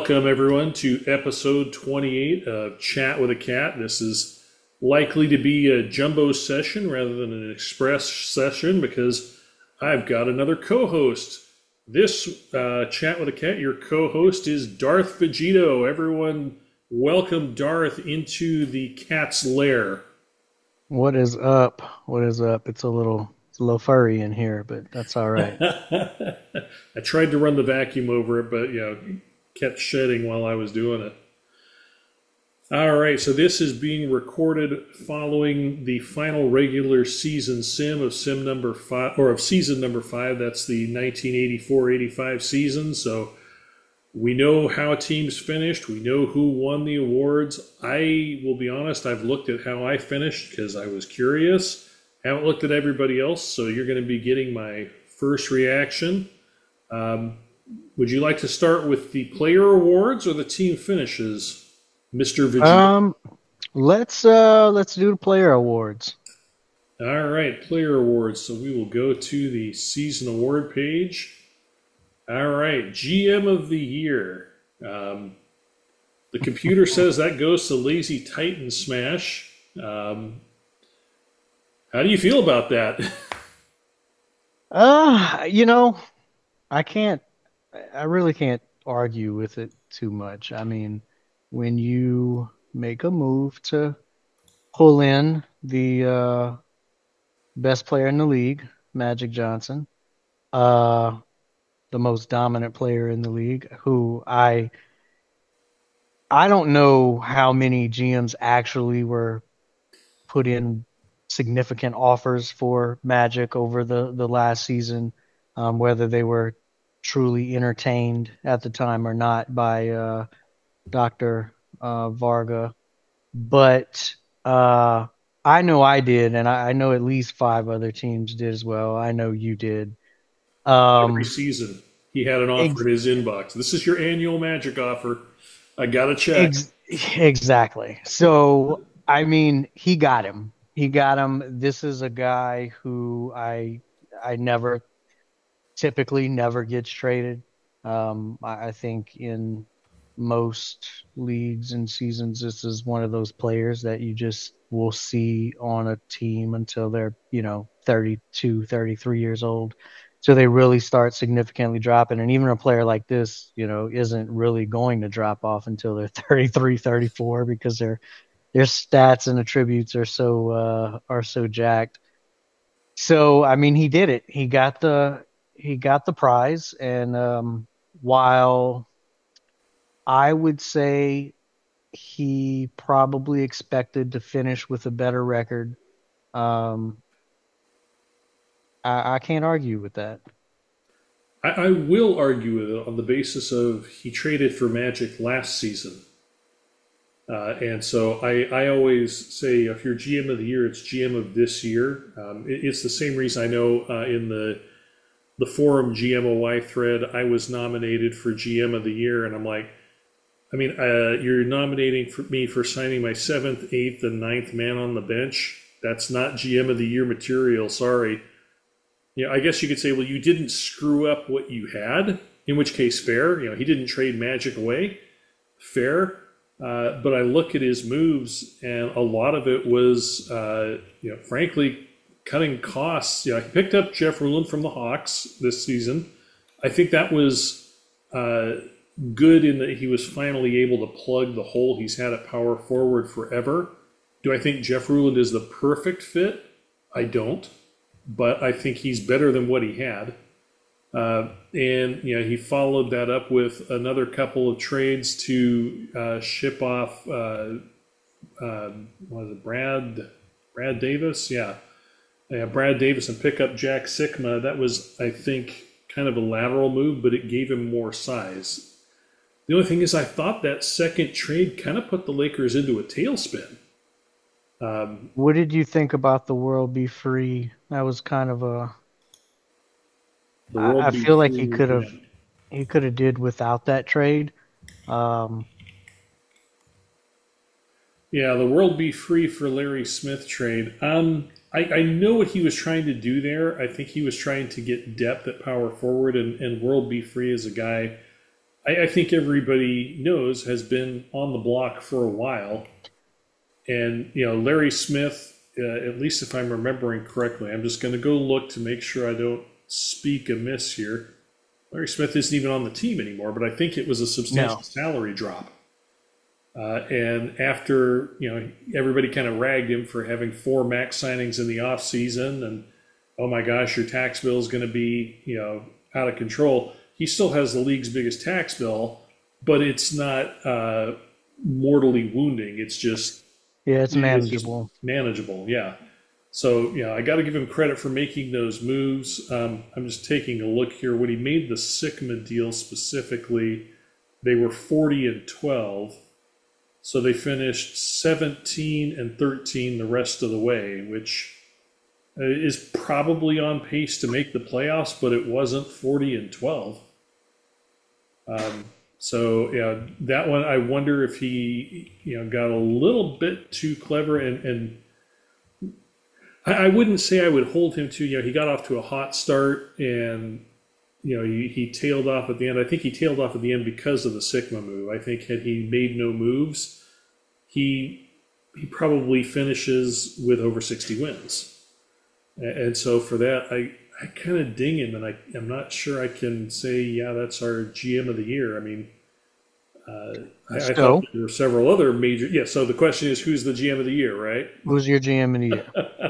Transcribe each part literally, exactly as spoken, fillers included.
Welcome, everyone, to episode twenty-eight of Chat with a Cat. This is likely to be a jumbo session rather than an express session because I've got another co-host. This uh, Chat with a Cat, your co-host is Darth Vegito. Everyone, welcome Darth into the cat's lair. What is up? What is up? It's a little, it's a little furry in here, but that's all right. I tried to run the vacuum over it, but you know, kept shedding while I was doing it. All right, so this is being recorded following the final regular season sim of sim number five, or of season number five. That's the nineteen eighty-four eighty-five season. So we know how teams finished. We know who won the awards. I will be honest, I've looked at how I finished because I was curious. Haven't looked at everybody else, so you're going to be getting my first reaction. Um, would you like to start with the player awards or the team finishes, Mister Vegeta? Um, let's uh let's do the player awards. All right, player awards. So we will go to the season award page. All right, G M of the year. Um, the computer says that goes to Lazy Titan Smash. Um, how do you feel about that? Uh, you know, I can't I really can't argue with it too much. I mean, when you make a move to pull in the uh best player in the league, Magic Johnson, uh the most dominant player in the league, who I I don't know how many G Ms actually were put in significant offers for Magic over the, the last season, um, whether they were truly entertained at the time or not by uh, Doctor Uh, Varga. But uh, I know I did, and I, I know at least five other teams did as well. I know you did. Every Um, season, he had an offer ex- in his inbox. This is your annual Magic offer. I got to check. ex- exactly. So, I mean, he got him. He got him. This is a guy who I I never typically never gets traded. Um, I, I think in most leagues and seasons, this is one of those players that you just will see on a team until they're, you know, thirty-two, thirty-three years old. So they really start significantly dropping. And even a player like this, you know, isn't really going to drop off until they're thirty-three, thirty-four because their their stats and attributes are so uh, are so jacked. So I mean, he did it. He got the he got the prize, and um, while I would say he probably expected to finish with a better record, um, I, I can't argue with that. I, I will argue with it on the basis of he traded for Magic last season. Uh, and so I, I always say if you're G M of the year, it's G M of this year. Um, it, it's the same reason I know uh, in the the forum G M O Y thread, I was nominated for G M of the year, and I'm like, I mean, uh, you're nominating for me for signing my seventh, eighth, and ninth man on the bench. That's not G M of the year material. Sorry. Yeah, I guess you could say, well, you didn't screw up what you had, in which case, fair. You know, he didn't trade Magic away, fair. Uh, but I look at his moves, and a lot of it was, uh, you know, frankly, cutting costs. You know, he picked up Jeff Ruland from the Hawks this season. I think that was uh, good in that he was finally able to plug the hole he's had at power forward forever. Do I think Jeff Ruland is the perfect fit? I don't, but I think he's better than what he had. Uh, and you know, he followed that up with another couple of trades to uh, ship off. Uh, uh, what was it, Brad? Brad Davis? Yeah, yeah, Brad Davis, and pick up Jack Sikma. That was, I think, kind of a lateral move, but it gave him more size. The only thing is, I thought that second trade kind of put the Lakers into a tailspin. Um, What did you think about the world be free? That was kind of a. the I, world I be feel like he free. could have Yeah. he could have did without that trade. Um, Yeah, the world be free for Larry Smith trade. Um, I, I know what he was trying to do there. I think he was trying to get depth at power forward, and, and world be free as a guy I, I think everybody knows has been on the block for a while. And, you know, Larry Smith, uh, at least if I'm remembering correctly, I'm just going to go look to make sure I don't speak amiss here. Larry Smith isn't even on the team anymore, but I think it was a substantial No. salary drop. Uh, and after, you know, everybody kind of ragged him for having four max signings in the offseason and, oh my gosh, your tax bill is going to be, you know, out of control. He still has the league's biggest tax bill, but it's not uh, mortally wounding. It's just, Yeah, it's it's just manageable. manageable. Yeah. So, yeah, I got to give him credit for making those moves. Um, I'm just taking a look here. When he made the Sigma deal specifically, they were forty and twelve. So they finished seventeen and thirteen the rest of the way, which uh, is probably on pace to make the playoffs, but it wasn't forty and twelve. Um, so yeah, that one I wonder if he you know got a little bit too clever, and and I, I wouldn't say I would hold him to, you know, he got off to a hot start and you know he, he tailed off at the end. I think he tailed off at the end because of the Sigma move. I think had he made no moves, he he probably finishes with over sixty wins. And so for that, I, I kind of ding him, and I, I'm not sure I can say, yeah, that's our G M of the year. I mean, uh, I, I thought So, there were several other major. Yeah, so the question is, who's the G M of the year, right? who's your G M of the year?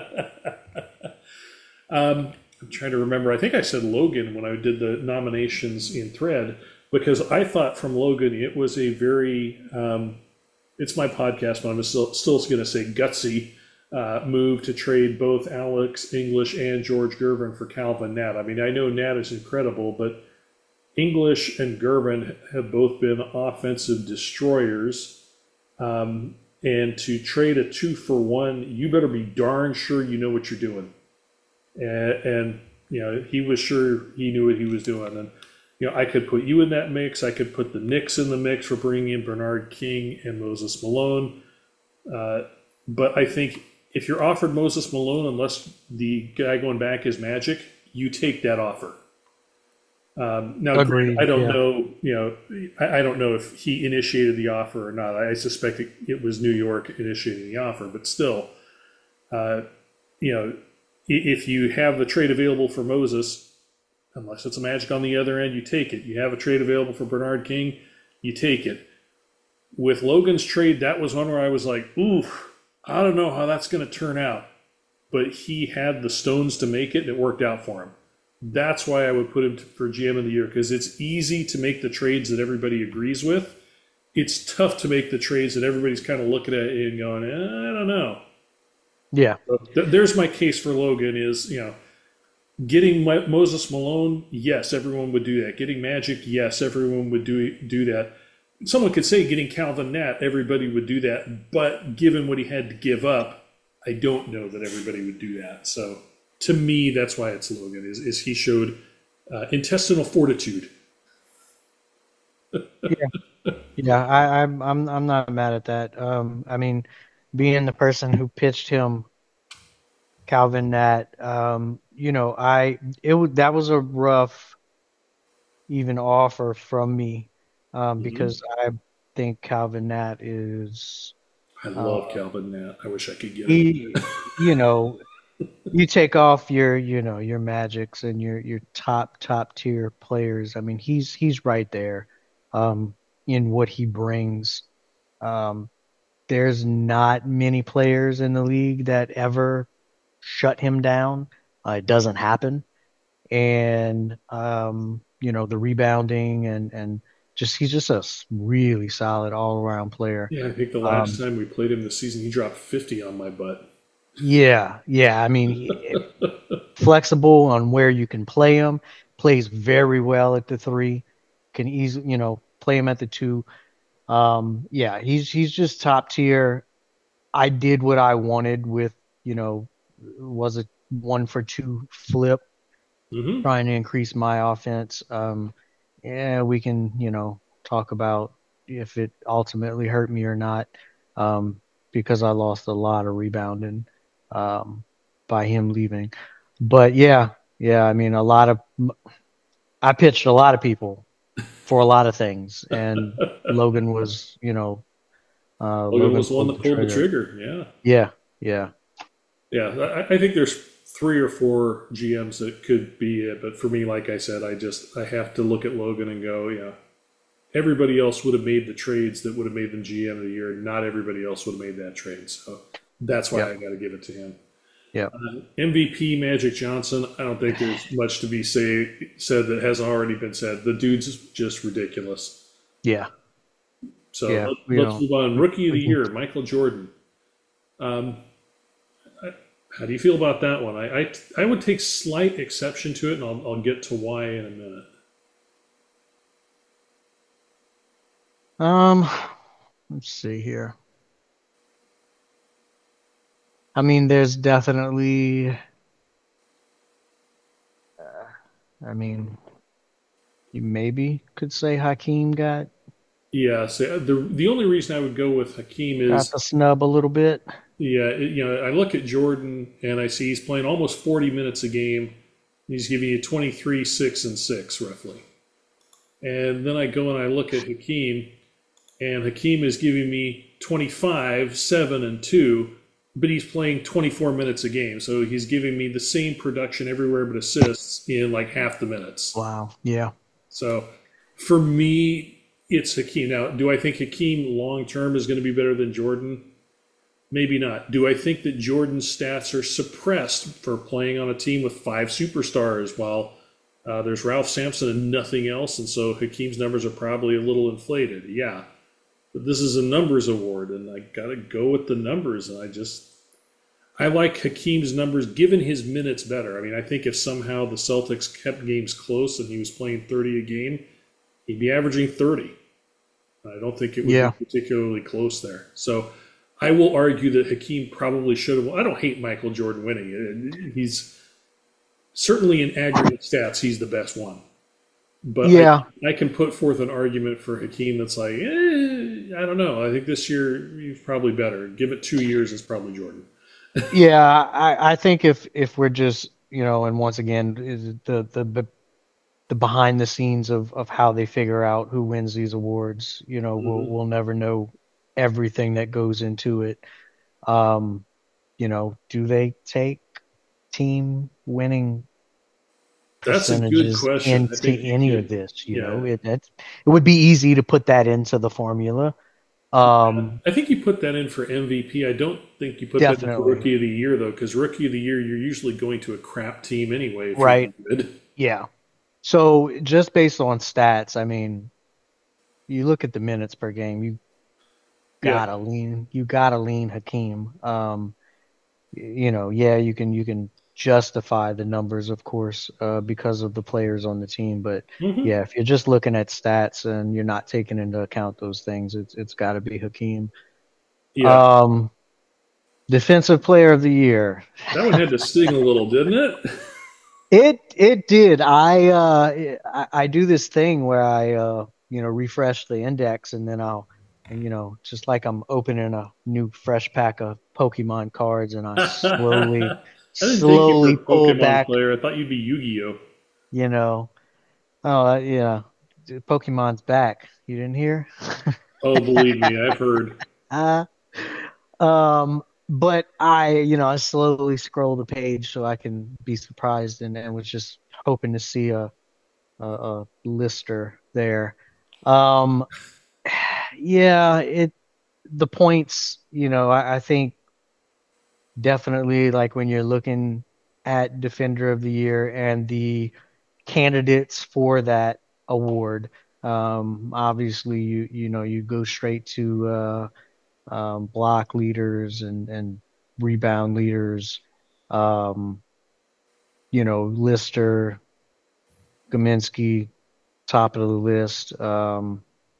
Um, I'm trying to remember. I think I said Logan when I did the nominations in thread, because I thought from Logan it was a very, um, it's my podcast, but I'm still, still going to say gutsy uh, move to trade both Alex English and George Gervin for Calvin Nat. I mean, I know Nat is incredible, but English and Gervin have both been offensive destroyers. Um, and to trade a two for one, you better be darn sure you know what you're doing. And, and you know, he was sure he knew what he was doing. And you know, I could put you in that mix. I could put the Knicks in the mix for bringing in Bernard King and Moses Malone. Uh, but I think if you're offered Moses Malone, unless the guy going back is Magic, you take that offer. Um, now, granted, Agreed. I don't Yeah. know. You know, I, I don't know if he initiated the offer or not. I suspect it, it was New York initiating the offer, but still, uh, you know, i- if you have the trade available for Moses, unless it's a Magic on the other end, you take it. You have a trade available for Bernard King, you take it. With Logan's trade, that was one where I was like, ooh, I don't know how that's going to turn out. But he had the stones to make it, and it worked out for him. That's why I would put him for G M of the year, because it's easy to make the trades that everybody agrees with. It's tough to make the trades that everybody's kind of looking at it and going, eh, I don't know. Yeah. So th- there's my case for Logan is, you know, getting Mo- Moses Malone, yes, everyone would do that. Getting Magic, yes, everyone would do do that. Someone could say getting Calvin Nat, everybody would do that. But given what he had to give up, I don't know that everybody would do that. So to me, that's why it's Logan. Is is he showed uh, intestinal fortitude. Yeah. Yeah. I, I'm I'm I'm not mad at that. Um, I mean, being the person who pitched him Calvin Nat, um, you know, I it was that was a rough even offer from me, um, hmm because I think Calvin Nat is I uh, love Calvin Nat. I wish I could get him. he, you know, you take off your, you know, your Magics and your your top top tier players. I mean, he's he's right there, um, in what he brings. Um, there's not many players in the league that ever shut him down. Uh, it doesn't happen, and um, you know, the rebounding and and just he's just a s- really solid all around player. Yeah, I think the last Um, time we played him this season, he dropped fifty on my butt. yeah, yeah. I mean, he, flexible on where you can play him. Plays very well at the three. Can easily, you know, play him at the two. Um, yeah, he's he's just top tier. I did what I wanted with, you know, was it one for two flip, hmm trying to increase my offense. Um, yeah, we can, you know, talk about if it ultimately hurt me or not, um, because I lost a lot of rebounding, um, by him leaving. But yeah, yeah, I mean, a lot of I pitched a lot of people. for a lot of things, and Logan was, you know, uh, Logan Logan was the one pulled that the pulled the trigger. trigger. Yeah. Yeah, yeah, Yeah. I, I think there's three or four G Ms that could be it. But for me, like I said, I just, I have to look at Logan and go, yeah, everybody else would have made the trades that would have made them G M of the year. Not everybody else would have made that trade. So that's why yep, I got to give it to him. yep, M V P Magic Johnson, I don't think there's much to be say, said that hasn't already been said. The dude's just ridiculous. yeah, So yeah. let, You let's know, move on. we, Rookie of we the can. year, Michael Jordan. Um, how do you feel about that one? I, I, I would take slight exception to it, and I'll, I'll get to why in a minute. Um, let's see here. I mean, there's definitely. I mean, you maybe could say Hakeem got Yeah, so the the only reason I would go with Hakeem got is, the snub a little bit. yeah, it, you know, I look at Jordan and I see he's playing almost forty minutes a game. He's giving you twenty-three, six, and six roughly. And then I go and I look at Hakeem, and Hakeem is giving me twenty-five, seven, and two, but he's playing twenty-four minutes a game. So he's giving me the same production everywhere but assists in like half the minutes. Wow. Yeah. So for me, it's Hakeem. Now, do I think Hakeem long term is going to be better than Jordan? Maybe not. Do I think that Jordan's stats are suppressed for playing on a team with five superstars while uh, there's Ralph Sampson and nothing else? And so Hakeem's numbers are probably a little inflated. Yeah. But this is a numbers award, and I got to go with the numbers. And I just, I like Hakeem's numbers given his minutes better. I mean, I think if somehow the Celtics kept games close and he was playing thirty a game, he'd be averaging thirty. I don't think it would be Yeah. particularly close there. So I will argue that Hakeem probably should have. I don't hate Michael Jordan winning. He's certainly in aggregate stats, he's the best one. But I, Yeah. I can put forth an argument for Hakeem that's like, eh, I don't know. I think this year he's probably better. Give it two years, it's probably Jordan. Yeah. I, I think if if we're just, you know, and once again, is the the the behind the scenes of of how they figure out who wins these awards, you know, we'll Hmm. we'll never know everything that goes into it. Um, you know, do they take team winning That's a good percentages question. I into think you any of could, this? You know, yeah. it it, it would be easy to put that into the formula. Um, I think you put that in for M V P. I don't think you put that in for definitely. Rookie of the Year, though, because Rookie of the Year, you're usually going to a crap team anyway if you're Right. good. Yeah. So just based on stats, I mean, you look at the minutes per game, you Yeah. gotta lean, you gotta lean Hakeem. Um, y- you know, yeah, you can you can justify the numbers, of course, uh, because of the players on the team, but Hmm. yeah, if you're just looking at stats and you're not taking into account those things, it's it's got to be Hakeem. Yeah. Um, defensive player of the year. That one had to sting a little, didn't it? It it did. I uh I, I do this thing where I uh you know refresh the index and then I'll and you know just like I'm opening a new fresh pack of Pokemon cards and I slowly I didn't think you were slowly a pull Pokemon back, player. I thought you'd be Yu-Gi-Oh. you know. Oh, uh, yeah. Pokemon's back. You didn't hear? Oh, believe me, I've heard. uh, um but I, you know, I slowly scroll the page so I can be surprised and, and was just hoping to see a a, a lister there. Um, yeah, it the points, you know, I, I think definitely like when you're looking at Defender of the Year and the candidates for that award, um, obviously you you know you go straight to uh, um, block leaders and and rebound leaders, um, you know, Lister, Gaminsky, top of the list. Um,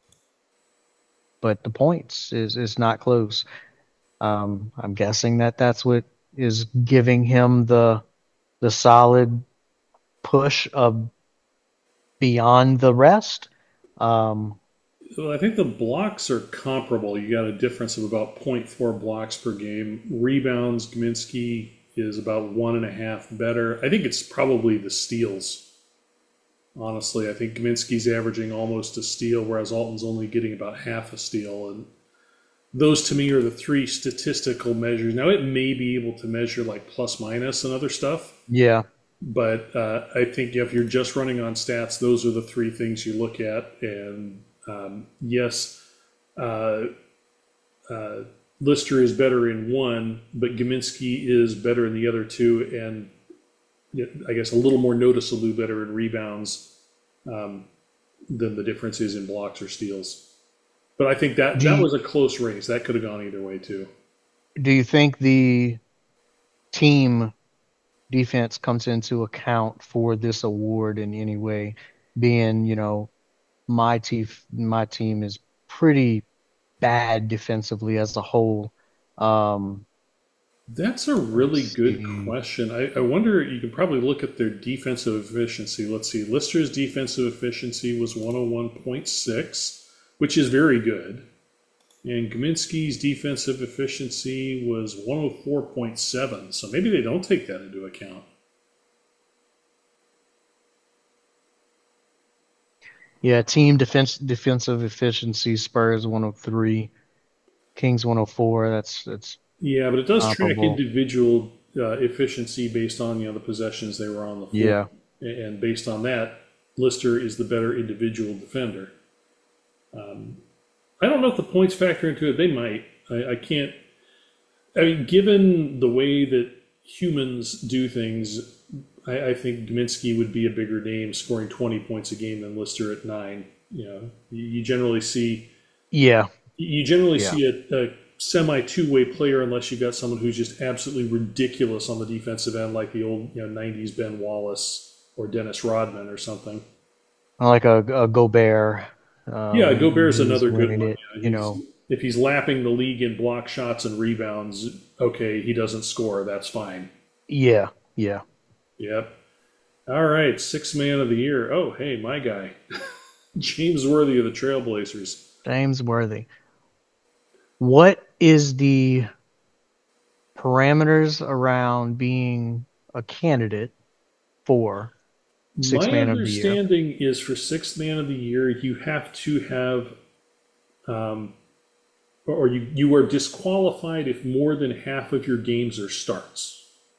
but the points is is not close. Um, I'm guessing that that's what is giving him the the solid push of beyond the rest. Um, Well, I think the blocks are comparable. You got a difference of about zero point zero point four blocks per game. Rebounds, Gminsky is about one and a half better. I think it's probably the steals. Honestly, I think Kaminsky's averaging almost a steal, whereas Alton's only getting about half a steal. And those to me are the three statistical measures. Now, it may be able to measure like plus minus and other stuff, Yeah. but uh, I think if you're just running on stats, those are the three things you look at. And um, yes, uh, uh, Lister is better in one, but Gaminsky is better in the other two, and I guess a little more noticeably better in rebounds um, than the difference is in blocks or steals. But I think that Do that you, was a close race. That could have gone either way too. do you think the team defense comes into account for this award in any way? Being, you know, my team, my team is pretty bad defensively as a whole. Um, That's a let's really good see. question. I, I wonder, you can probably look at their defensive efficiency. Let's see. Lister's defensive efficiency was one oh one point six, which is very good. And Gaminsky's defensive efficiency was one oh four point seven. So maybe they don't take that into account. Yeah, team defense defensive efficiency, Spurs one oh three, Kings one oh four. That's that's Yeah, but it does track comparable. individual uh, efficiency based on, you know, the possessions they were on the floor, Yeah. and based on that, Lister is the better individual defender. I don't know if the points factor into it. They might. I, I can't. I mean, given the way that humans do things, I, I think Gminsky would be a bigger name, scoring twenty points a game than Lister at nine. You know, you, you generally see Yeah. you generally Yeah. see a, a semi two way player unless you've got someone who's just absolutely ridiculous on the defensive end, like the old, you know, nineties Ben Wallace or Dennis Rodman or something. Like a, a Gobert, uh, Yeah, when, when Gobert's he was another good winning one. it, You know, you he's know. if he's lapping the league in block shots and rebounds, okay, he doesn't score. That's fine. Yeah. Yeah. Yep. All right, sixth man of the year. Oh, hey, my guy, James Worthy of the Trailblazers. James Worthy. What is the parameters around being a candidate for six My man of the year? understanding is for sixth man of the year, you have to have, um, or you, you are disqualified if more than half of your games are starts.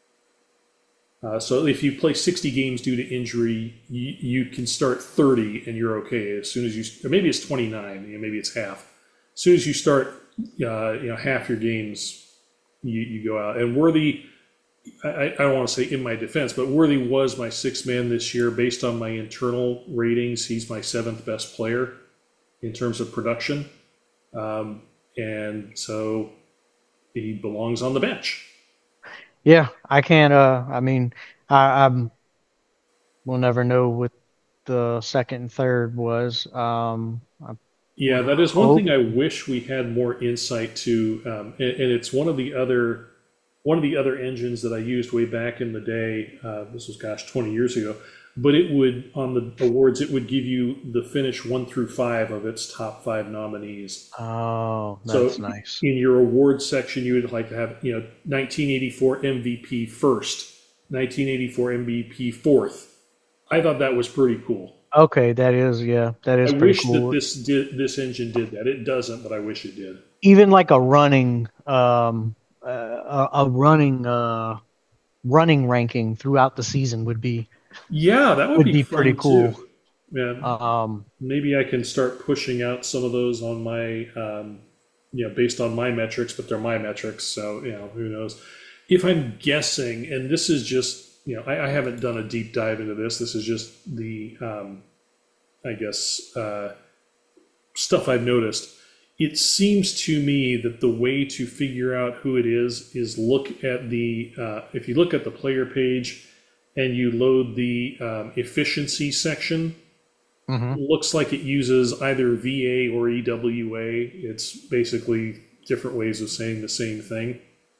Uh, so if you play sixty games due to injury, you, you can start thirty and you're okay. As soon as you, or maybe it's twenty-nine, you know, maybe it's half. As soon as you start, uh, you know, half your games, you, you go out. And Worthy, I, I don't want to say in my defense, but Worthy was my sixth man this year based on my internal ratings. He's my seventh best player in terms of production. Um, and so he belongs on the bench. Yeah, I can't. Uh, I mean, I, I'm. We'll never know what the second and third was. Um, I Yeah, would that is one thing hope. I wish we had more insight to, um, and, and it's one of the other one of the other engines that I used way back in the day. Uh, this was, gosh, twenty years ago. But it would, on the awards, it would give you the finish one through five of its top five nominees. Oh, So that's nice. in your awards section, you would like to have, you know, nineteen eighty-four M V P first, nineteen eighty-four M V P fourth. I thought that was pretty cool. Okay, that is, yeah, that I is pretty wish that cool. this did this engine did that. It doesn't, but I wish it did. Even like a running, um, uh, a, a running, uh, running ranking throughout the season would be Yeah, that would would be be pretty fun too. cool. Yeah, Um, maybe I can start pushing out some of those on my, um, you know, based on my metrics, but they're my metrics, so you know, who knows? If I'm guessing, and this is just, you know, I, I haven't done a deep dive into this. This is just the, um, I guess, uh, stuff I've noticed. It seems to me that the way to figure out who it is is look at the, uh, if you look at the player page and you load the um, efficiency section, mhm. looks like it uses either V A or E W A. It's basically different ways of saying the same thing.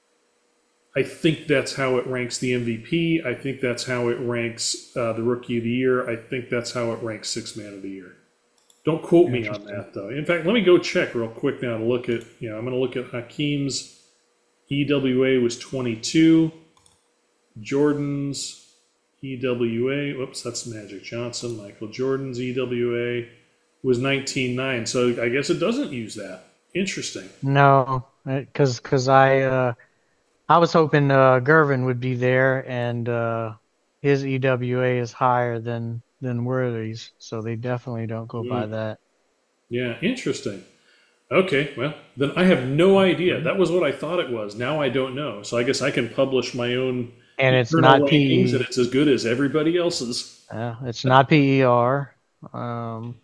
I think that's how it ranks the M V P. I think that's how it ranks uh, the Rookie of the Year. I think that's how it ranks Sixth Man of the Year. Don't quote me on Interesting. that though. In fact, let me go check real quick now to look at. You know, I'm going to look at Hakeem's E W A was twenty-two, Jordan's E W A. Whoops, that's Magic Johnson. Michael Jordan's E W A was nineteen nine. So I guess it doesn't use that. Interesting. No, because because I uh, I was hoping uh, Gervin would be there, and uh, his E W A is higher than than Worthy's, so they definitely don't go by Mm, that. yeah, interesting. Okay, well, then I have no idea. That was what I thought it was. Now I don't know. So I guess I can publish my own And it's internal not rankings and P E. it's as good as everybody else's. Uh, it's not P E R. Um,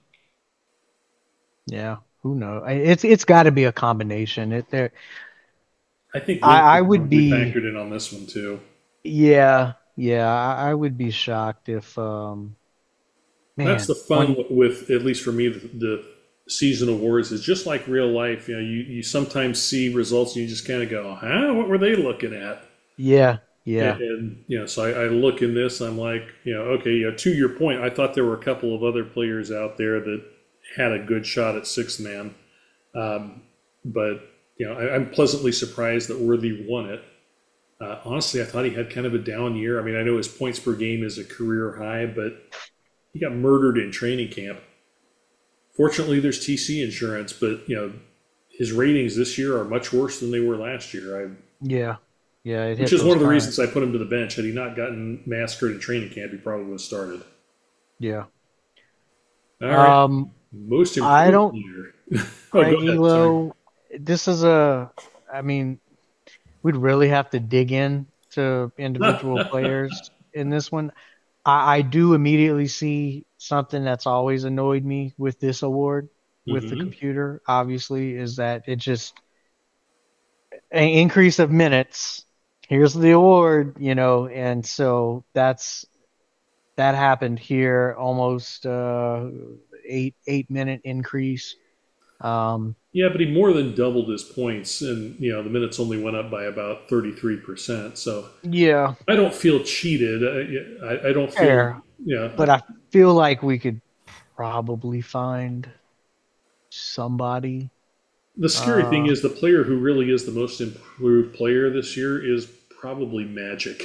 yeah, who knows? It's it's got to be a combination. It there. I think Vince I is I would probably be. factored in on this one too. Yeah, yeah. I, I would be shocked if um That's man the fun one. with, at least for me, the, the season awards is just like real life. You know, you, you sometimes see results and you just kind of go, huh, what were they looking at? Yeah, And, yeah, and you know, so I, I look in this, I'm like, you know, okay, you know, to your point, I thought there were a couple of other players out there that had a good shot at sixth man. Um, but, you know, I, I'm pleasantly surprised that Worthy won it. Uh, honestly, I thought he had kind of a down year. I mean, I know his points per game is a career high, but he got murdered in training camp. Fortunately, there's T C insurance, but you know his ratings this year are much worse than they were last year. I, yeah, yeah. It which hit is one those of the times. reasons I put him to the bench. Had he not gotten massacred in training camp, he probably would have started. Yeah. All right, Um, most I improved don't, player. Oh, go Craig ahead. Sorry. Elo. This is a. I mean, we'd really have to dig in to individual players in this one. I, I do immediately see something that's always annoyed me with this award with the hmm computer, obviously, is that it just an increase of minutes. Here's the award, you know, and so that's that happened here, almost uh, eight eight minute increase. Um, Yeah, but he more than doubled his points, and you know the minutes only went up by about thirty-three percent. So yeah, I don't feel cheated. I, I, I don't feel, fair, you know, but I feel like we could probably find somebody. the scary thing Uh, is the player who really is the most improved player this year is probably Magic.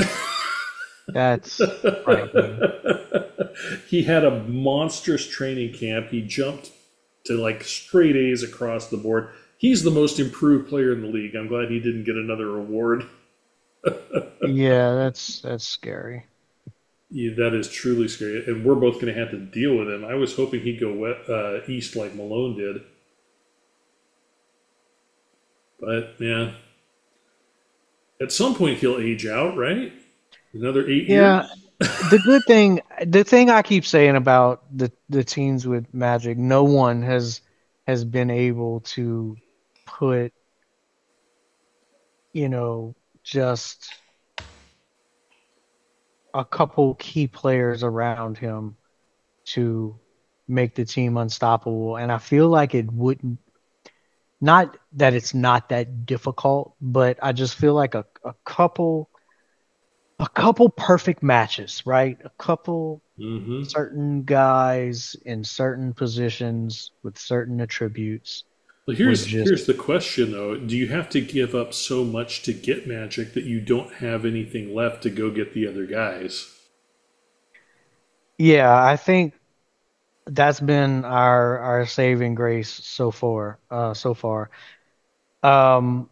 that's frightening. He had a monstrous training camp. He jumped to like straight A's across the board. He's the most improved player in the league. I'm glad he didn't get another award. Yeah, that's that's scary. Yeah, that is truly scary, and we're both going to have to deal with him. I was hoping he'd go wet, uh, east like Malone did, but yeah, at some point he'll age out, right? Another eight Yeah, years. the good thing, the thing I keep saying about the the teams with Magic, no one has has been able to put, you know, just a couple key players around him to make the team unstoppable. And I feel like it wouldn't, not that it's not that difficult, but I just feel like a, a couple, a couple perfect matches, right? A couple hmm certain guys in certain positions with certain attributes Well, would here's just, here's the question though: do you have to give up so much to get Magic that you don't have anything left to go get the other guys? yeah, I think that's been our our saving grace so far, uh, so far. Um,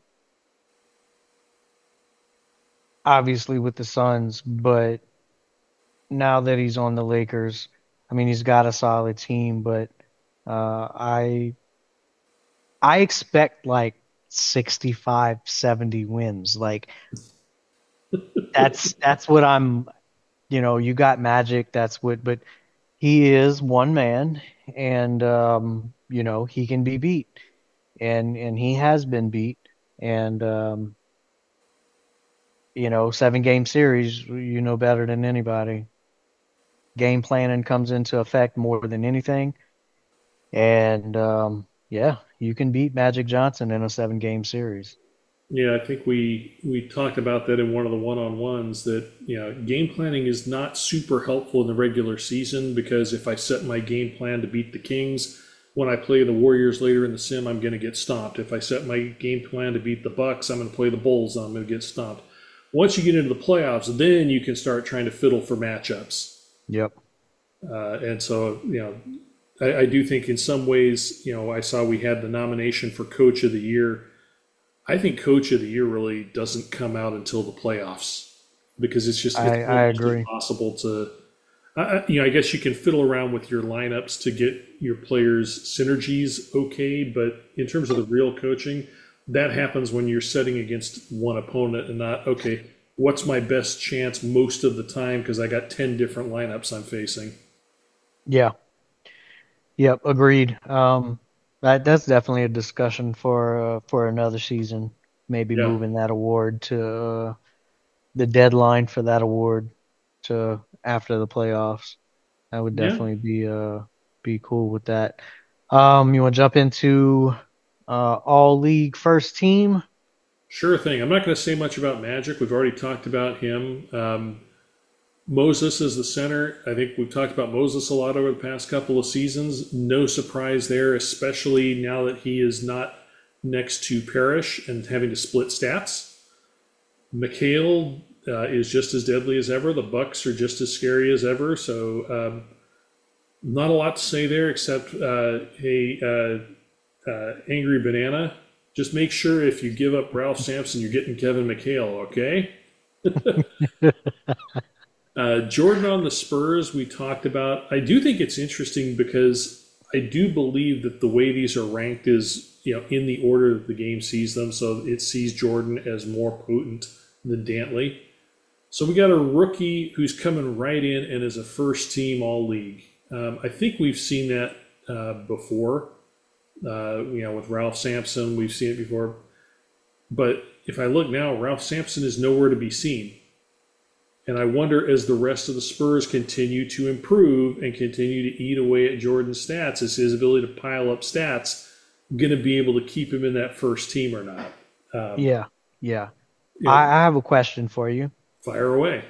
obviously with the Suns, but now that he's on the Lakers, I mean, he's got a solid team, but uh, I I expect like sixty-five, seventy wins. Like that's that's what I'm, you know, you got Magic, that's what, but he is one man and um, you know, he can be beat. And and he has been beat and um, you know, seven game series, you know better than anybody. Game planning comes into effect more than anything. And um, yeah, you can beat Magic Johnson in a seven game series. Yeah, I think we we talked about that in one of the one-on-ones that, you know, game planning is not super helpful in the regular season because if I set my game plan to beat the Kings, when I play the Warriors later in the sim, I'm going to get stomped. If I set my game plan to beat the Bucks, I'm going to play the Bulls, I'm going to get stomped. Once you get into the playoffs, then you can start trying to fiddle for matchups. Yep. Uh, and so, you know, I, I do think in some ways, you know, I saw we had the nomination for Coach of the Year. I think Coach of the Year really doesn't come out until the playoffs because it's just it's I I almost agree. impossible to. I, you know, I guess you can fiddle around with your lineups to get your players' synergies okay, but in terms of the real coaching, that happens when you're setting against one opponent and not, okay, what's my best chance most of the time because I got ten different lineups I'm facing. Yeah. Yep. Agreed. Um, that that's definitely a discussion for uh, for another season. Maybe Yeah. moving that award to uh, the deadline for that award to after the playoffs. I would Yeah. definitely be uh be cool with that. Um, you want to jump into uh all league first team? Sure thing. I'm not going to say much about Magic. We've already talked about him. Um, Moses is the center. I think we've talked about Moses a lot over the past couple of seasons. No surprise there, especially now that he is not next to Parrish and having to split stats. McHale uh, is just as deadly as ever. The Bucks are just as scary as ever. So um, not a lot to say there, except uh, hey, uh, uh, Angry Banana. Just make sure if you give up Ralph Sampson, you're getting Kevin McHale, okay? Uh, Jordan on the Spurs, we talked about. I do think it's interesting because I do believe that the way these are ranked is, you know, in the order that the game sees them. So it sees Jordan as more potent than Dantley. So we got a rookie who's coming right in and is a first team all league. Um, I think we've seen that uh, before. Uh, you know, with Ralph Sampson, we've seen it before. But if I look now, Ralph Sampson is nowhere to be seen. And I wonder, as the rest of the Spurs continue to improve and continue to eat away at Jordan's stats, is his ability to pile up stats going to be able to keep him in that first team or not? Um, Yeah, yeah. you I, know, I have a question for you. fire away.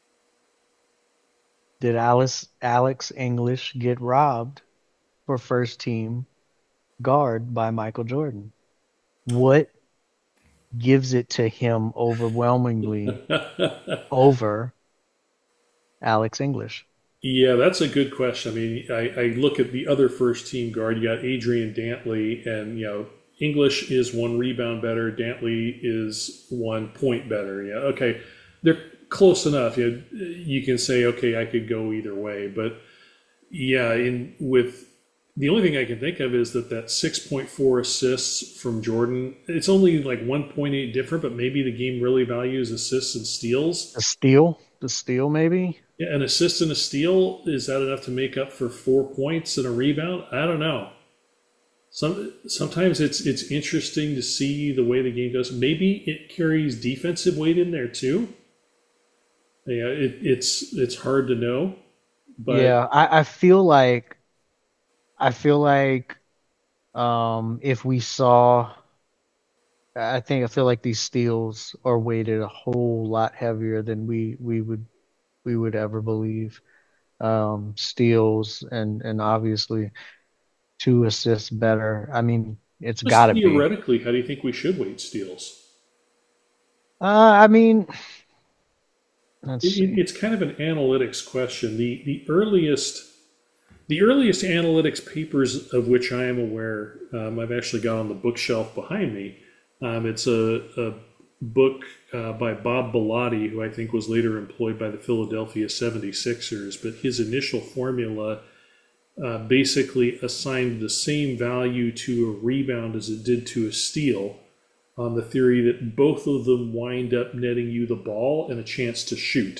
Did Alice Alex English get robbed for first team guard by Michael Jordan? What gives it to him overwhelmingly over Alex English? Yeah, that's a good question. I mean, I, I look at the other first team guard. You got Adrian Dantley, and you know, English is one rebound better. Dantley is one point better. Yeah, okay, they're close enough. You you can say, okay, I could go either way, but yeah, in with the only thing I can think of is that that six point four assists from Jordan. It's only like one point eight different, but maybe the game really values assists and steals. The steal? The steal, maybe? Yeah, an assist and a steal, is that enough to make up for four points and a rebound? I don't know. Some sometimes it's it's interesting to see the way the game goes. Maybe it carries defensive weight in there too. Yeah, it, it's it's hard to know, but Yeah, I, I feel like I feel like um if we saw I think I feel like these steals are weighted a whole lot heavier than we we would we would ever believe. Um steals and and obviously two assists better. I mean, it's just gotta be. theoretically, how do you think we should weight steals? Uh I mean, It, let's it, see. it's kind of an analytics question. The the earliest the earliest analytics papers of which I am aware, um, I've actually got on the bookshelf behind me. Um, it's a, a book uh, by Bob Bellotti, who I think was later employed by the Philadelphia seventy-sixers. But his initial formula uh, basically assigned the same value to a rebound as it did to a steal, on the theory that both of them wind up netting you the ball and a chance to shoot.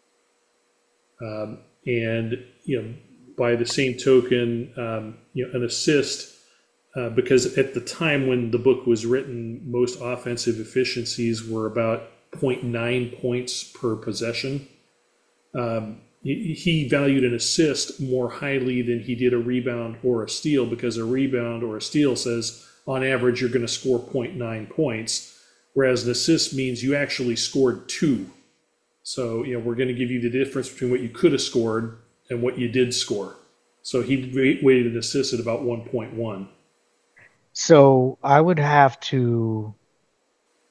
Um, and you know, by the same token, um, you know, an assist, uh, because at the time when the book was written, most offensive efficiencies were about zero point nine points per possession. Um, he, he valued an assist more highly than he did a rebound or a steal, because a rebound or a steal says on average you're going to score zero point nine points, whereas an assist means you actually scored two. So, you know, we're going to give you the difference between what you could have scored and what you did score. So he weighted an assist at about one point one. So I would have to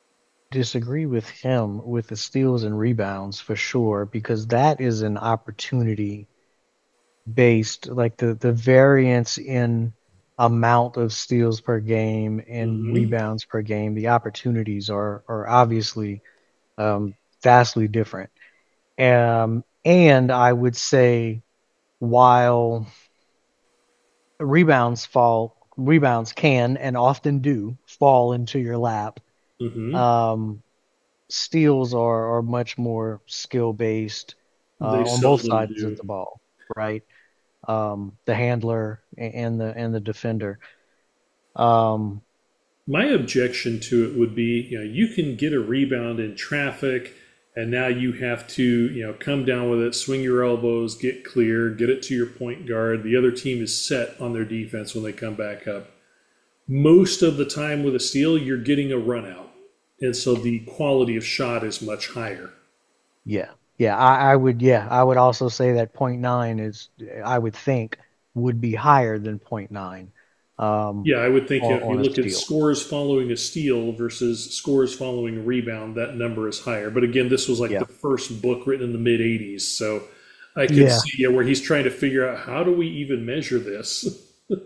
disagree with him with the steals and rebounds for sure, because that is an opportunity based, like the the variance in amount of steals per game and Hmm. rebounds per game, the opportunities are are obviously um, vastly different. Um, and I would say while rebounds fall, rebounds can and often do fall into your lap. Hmm. Um, steals are are much more skill based They uh, on both seldom sides of do. the ball, right? Um, the handler and the and the defender. Um, My objection to it would be, you know, you can get a rebound in traffic, and now you have to, you know, come down with it, swing your elbows, get clear, get it to your point guard. The other team is set on their defense when they come back up. Most of the time with a steal, you're getting a run out. And so the quality of shot is much higher. yeah, yeah, I, I would, yeah, I would also say that point nine is, I would think, would be higher than point nine, um, Yeah, I would think if on, you on a look at steal. scores following a steal versus scores following a rebound, that number is higher. But again, this was like the Yeah, first book written in the mid eighties. So I could yeah, see, yeah, where he's trying to figure out how do we even measure this?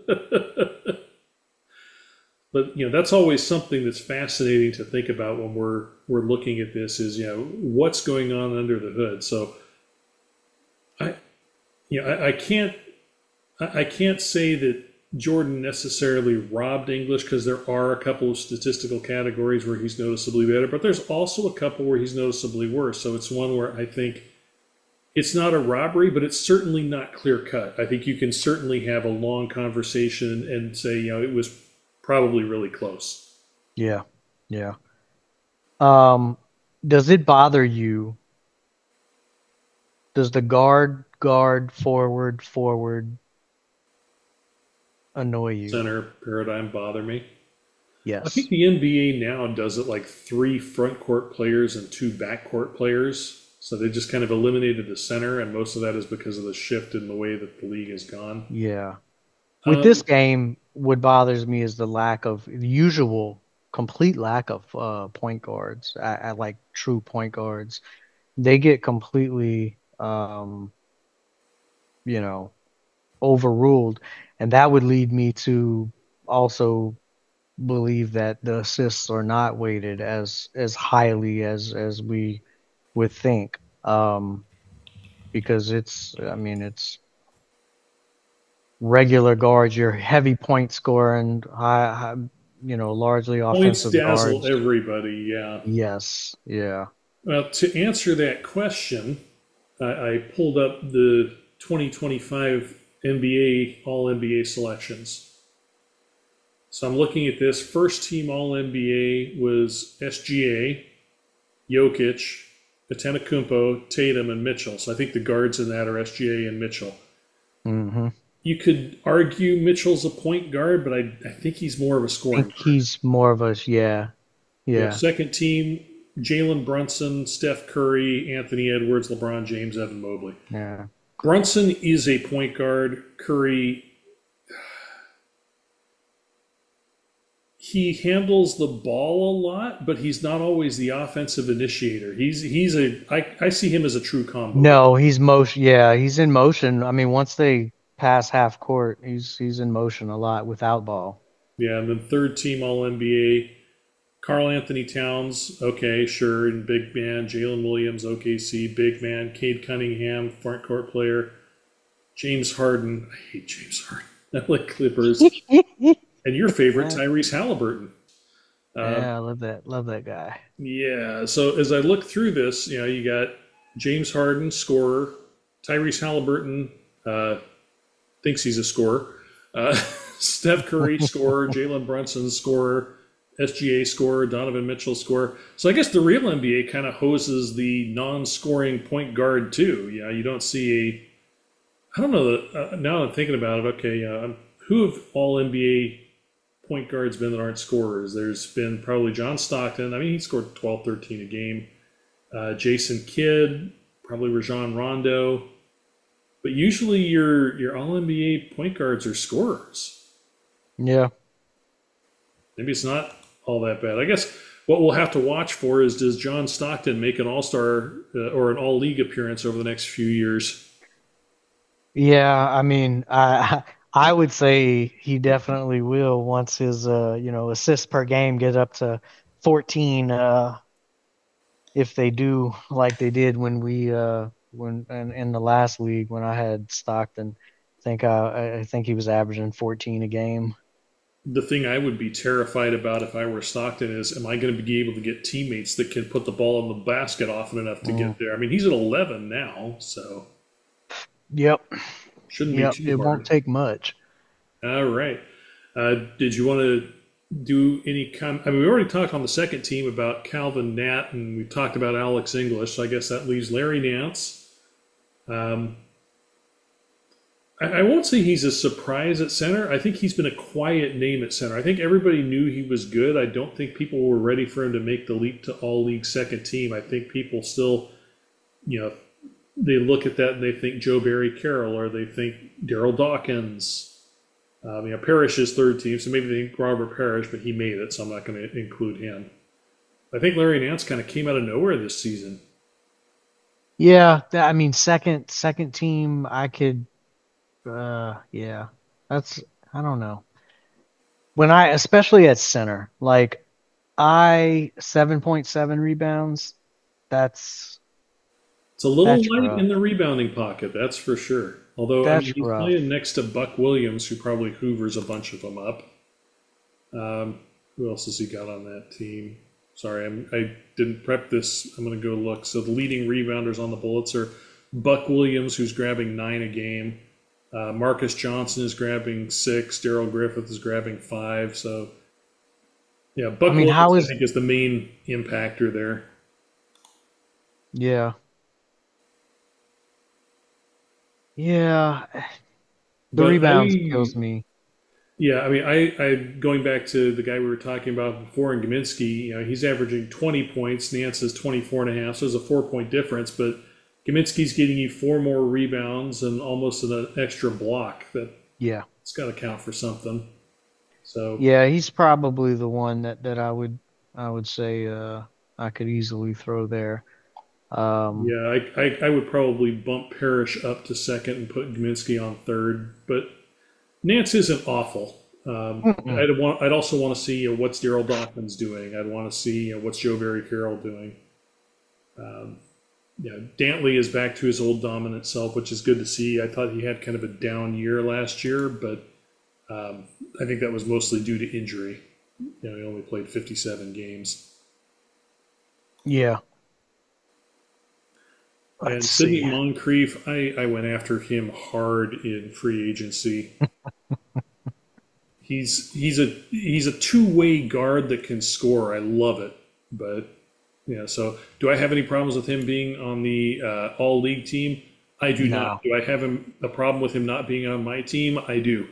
But you know, that's always something that's fascinating to think about when we're we're looking at this is, you know, what's going on under the hood. So I you know, I, I can't I can't say that Jordan necessarily robbed English because there are a couple of statistical categories where he's noticeably better, but there's also a couple where he's noticeably worse. So it's one where I think it's not a robbery, but it's certainly not clear cut. I think you can certainly have a long conversation and say, you know, it was probably really close. yeah, yeah. Um, does it bother you? Does the guard, guard, forward, forward annoy you? Center paradigm bother me. I think Yes. the N B A now does it like three front court players and two back court players. So they just kind of eliminated the center, and most of that is because of the shift in the way that the league has gone. Yeah. With this Um, game, what bothers me is the lack of the usual complete lack of uh, point guards. I, I like true point guards. They get completely, um, you know, overruled, and that would lead me to also believe that the assists are not weighted as as highly as as we would think. Um, because it's, I mean, it's regular guards, your heavy point scoring, high, high, you know, largely Points offensive dazzle guards. everybody, yeah. Yes, yeah. Well, to answer that question, I, I pulled up the twenty twenty-five N B A All N B A selections. So I'm looking at this. First team All N B A was S G A, Jokic, Antetokounmpo, Tatum, and Mitchell. So I think the guards in that are S G A and Mitchell. hmm You could argue Mitchell's a point guard, but I, I think he's more of a I scoring think guard. he's more of a, yeah, You know, yeah, second team, Jalen Brunson, Steph Curry, Anthony Edwards, LeBron James, Evan Mobley. yeah. Brunson is a point guard. Curry, he handles the ball a lot, but he's not always the offensive initiator. He's he's a I, I see him as a true combo guy. No, he's motion. Yeah, he's in motion. I mean, once they pass half court, he's he's in motion a lot without ball. Yeah, and then third team All N B A, Carl Anthony Towns, okay, sure, and big man, Jalen Williams, O K C, big man, Cade Cunningham, front court player, James Harden, I hate James Harden, L A Clippers, and your favorite, Yeah, Tyrese Halliburton. Uh, yeah, I love that. Love that guy. yeah, so as I look through this, you know, you got James Harden, scorer, Tyrese Halliburton, uh, thinks he's a scorer, uh, Steph Curry, scorer, Jalen Brunson, scorer, S G A scorer, Donovan Mitchell scorer. So I guess the real N B A kind of hoses the non-scoring point guard too. Yeah, you don't see a. I don't know. Uh, now I'm thinking about it. Okay, uh, who have all N B A point guards been that aren't scorers? There's been probably John Stockton. I mean, he scored twelve, thirteen a game. Uh, Jason Kidd, probably Rajon Rondo. But usually your your all N B A point guards are scorers. Yeah. Maybe it's not all that bad. I guess. what we'll have to watch for is, does John Stockton make an All Star uh, or an All League appearance over the next few years? Yeah, I mean, I I would say he definitely will once his uh, you know, assists per game get up to fourteen, uh if they do like they did when we uh when in, in the last league when I had Stockton. I think uh, I think he was averaging fourteen a game. The thing I would be terrified about if I were Stockton is, am I going to be able to get teammates that can put the ball in the basket often enough to Mm. get there? I mean, he's at eleven now, so Yep. shouldn't be Yep, too it won't hard. take much. All right. Uh, did you want to do any com- I mean, we already talked on the second team about Calvin Nat, and we talked about Alex English, so I guess that leaves Larry Nance. Um, I, I won't say he's a surprise at center. I think he's been a quiet name at center. I think everybody knew he was good. I don't think people were ready for him to make the leap to all league second team. I think people still, you know, they look at that and they think Joe Barry Carroll, or they think Daryl Dawkins. Um, you know, Parrish is third team, so maybe they think Robert Parrish, but he made it, so I'm not going to include him. I think Larry Nance kind of came out of nowhere this season. Yeah, that, I mean, second second team, I could uh yeah. That's I don't know. When I especially at center, like I seven point seven rebounds, that's It's a little that's light rough. in the rebounding pocket, that's for sure. Although, I mean, That's he's playing rough. next to Buck Williams, who probably hoovers a bunch of them up. Um, who else has he got on that team? Sorry, I'm, I didn't prep this. I'm going to go look. So the leading rebounders on the Bullets are Buck Williams, who's grabbing nine a game. Uh, Marcus Johnson is grabbing six. Daryl Griffith is grabbing five. So, yeah, I Buck mean, Williams, how I is think, is the main impactor there. yeah. Yeah, the But rebounds I kills me. Yeah, I mean, I, I going back to the guy we were talking about before in Gaminsky, you know, he's averaging twenty points. Nance is twenty-four and a half, so there's a four point difference, but Gaminsky's getting you four more rebounds and almost an extra block. That's Yeah. got to count for something. So, Yeah, he's probably the one that that I would I would say uh I could easily throw there. Um yeah, I, I, I would probably bump Parrish up to second and put Gaminsky on third, but Nance isn't awful. Um, mm-mm. I'd want. I'd also want to see, you know, what's Daryl Dawkins doing. I'd want to see, you know, what's Joe Barry Carroll doing. Um, yeah, Dantley is back to his old dominant self, which is good to see. I thought he had kind of a down year last year, but um, I think that was mostly due to injury. You know, he only played fifty-seven games. Yeah. And Let's Sidney see. Moncrief, I, I went after him hard in free agency. He's he's a he's a two way guard that can score. I love it, but yeah. So, do I have any problems with him being on the uh, all league team? I do not. No. Do I have him, a problem with him not being on my team? I do.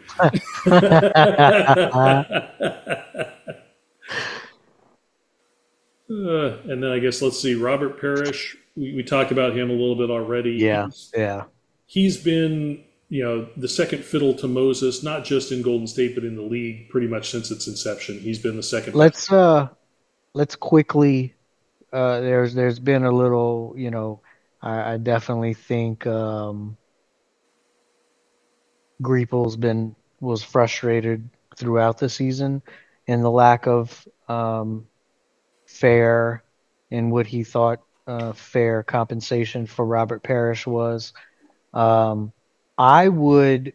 Uh, and then I guess let's see, Robert Parrish. We, we talked about him a little bit already. Yeah. He's Yeah. he's been, you know, the second fiddle to Moses, not just in Golden State but in the league pretty much since its inception. He's been the second best. Let's uh let's quickly uh there's there's been a little, you know, I, I definitely think um Greepel's been was frustrated throughout the season in the lack of um fair in what he thought uh fair compensation for Robert Parrish was. Um I would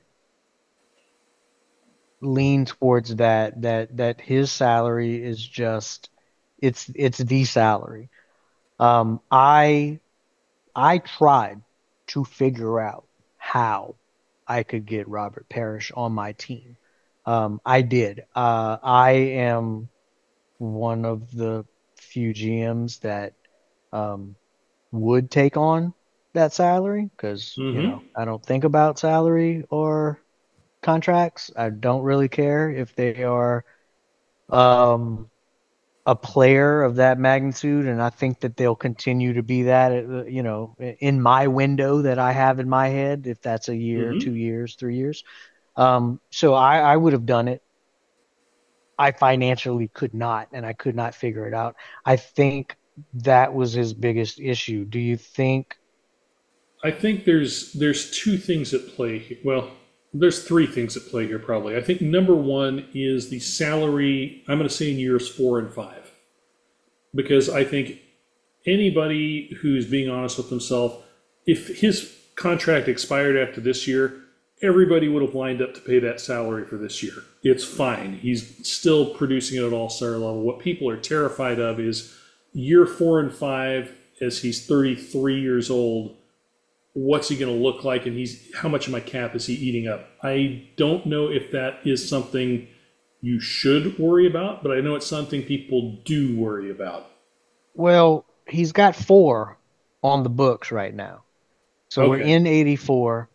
lean towards that that that his salary is just it's it's the salary. Um I I tried to figure out how I could get Robert Parrish on my team. Um, I did. Uh, I am one of the few G Ms that um, would take on that salary because, you know, Mm-hmm. I don't think about salary or contracts. I don't really care if they are um, a player of that magnitude, and I think that they'll continue to be that, uh, you know, in my window that I have in my head, if that's a year, two Mm-hmm. years, three years. Um, so I, I would have done it. I financially could not, and I could not figure it out. I think that was his biggest issue. Do you think? I think there's there's two things at play here. Well, there's three things at play here probably. I think number one is the salary. I'm going to say in years four and five, because I think anybody who's being honest with himself, if his contract expired after this year, everybody would have lined up to pay that salary for this year. It's fine. He's still producing at an all-star level. What people are terrified of is year four and five, as he's thirty-three years old, what's he going to look like, and he's how much of my cap is he eating up? I don't know if that is something you should worry about, but I know it's something people do worry about. Well, he's got four on the books right now. So we're Okay. in eighty-four.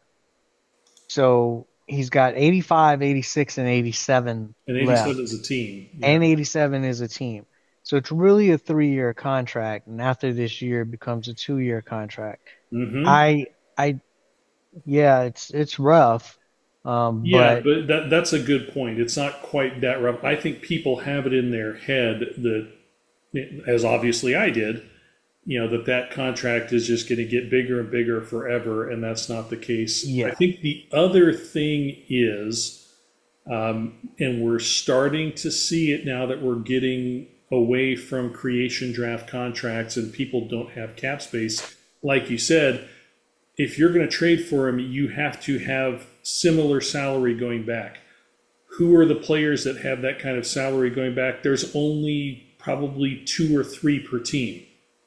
So he's got eighty-five, eighty-six, and eighty-seven And left. eighty-seven is a team. Yeah. And eighty-seven is a team. So it's really a three-year contract, and after this year it becomes a two-year contract. hmm I, I, yeah, it's it's rough, um, Yeah, but but that that's a good point. It's not quite that rough. I think people have it in their head that, as obviously I did, you know, that that contract is just going to get bigger and bigger forever, and that's not the case. I yeah, think the other thing is, um, and we're starting to see it now that we're getting away from creation draft contracts and people don't have cap space. Like you said, if you're going to trade for him, you have to have similar salary going back. Who are the players that have that kind of salary going back? There's only probably two or three per team.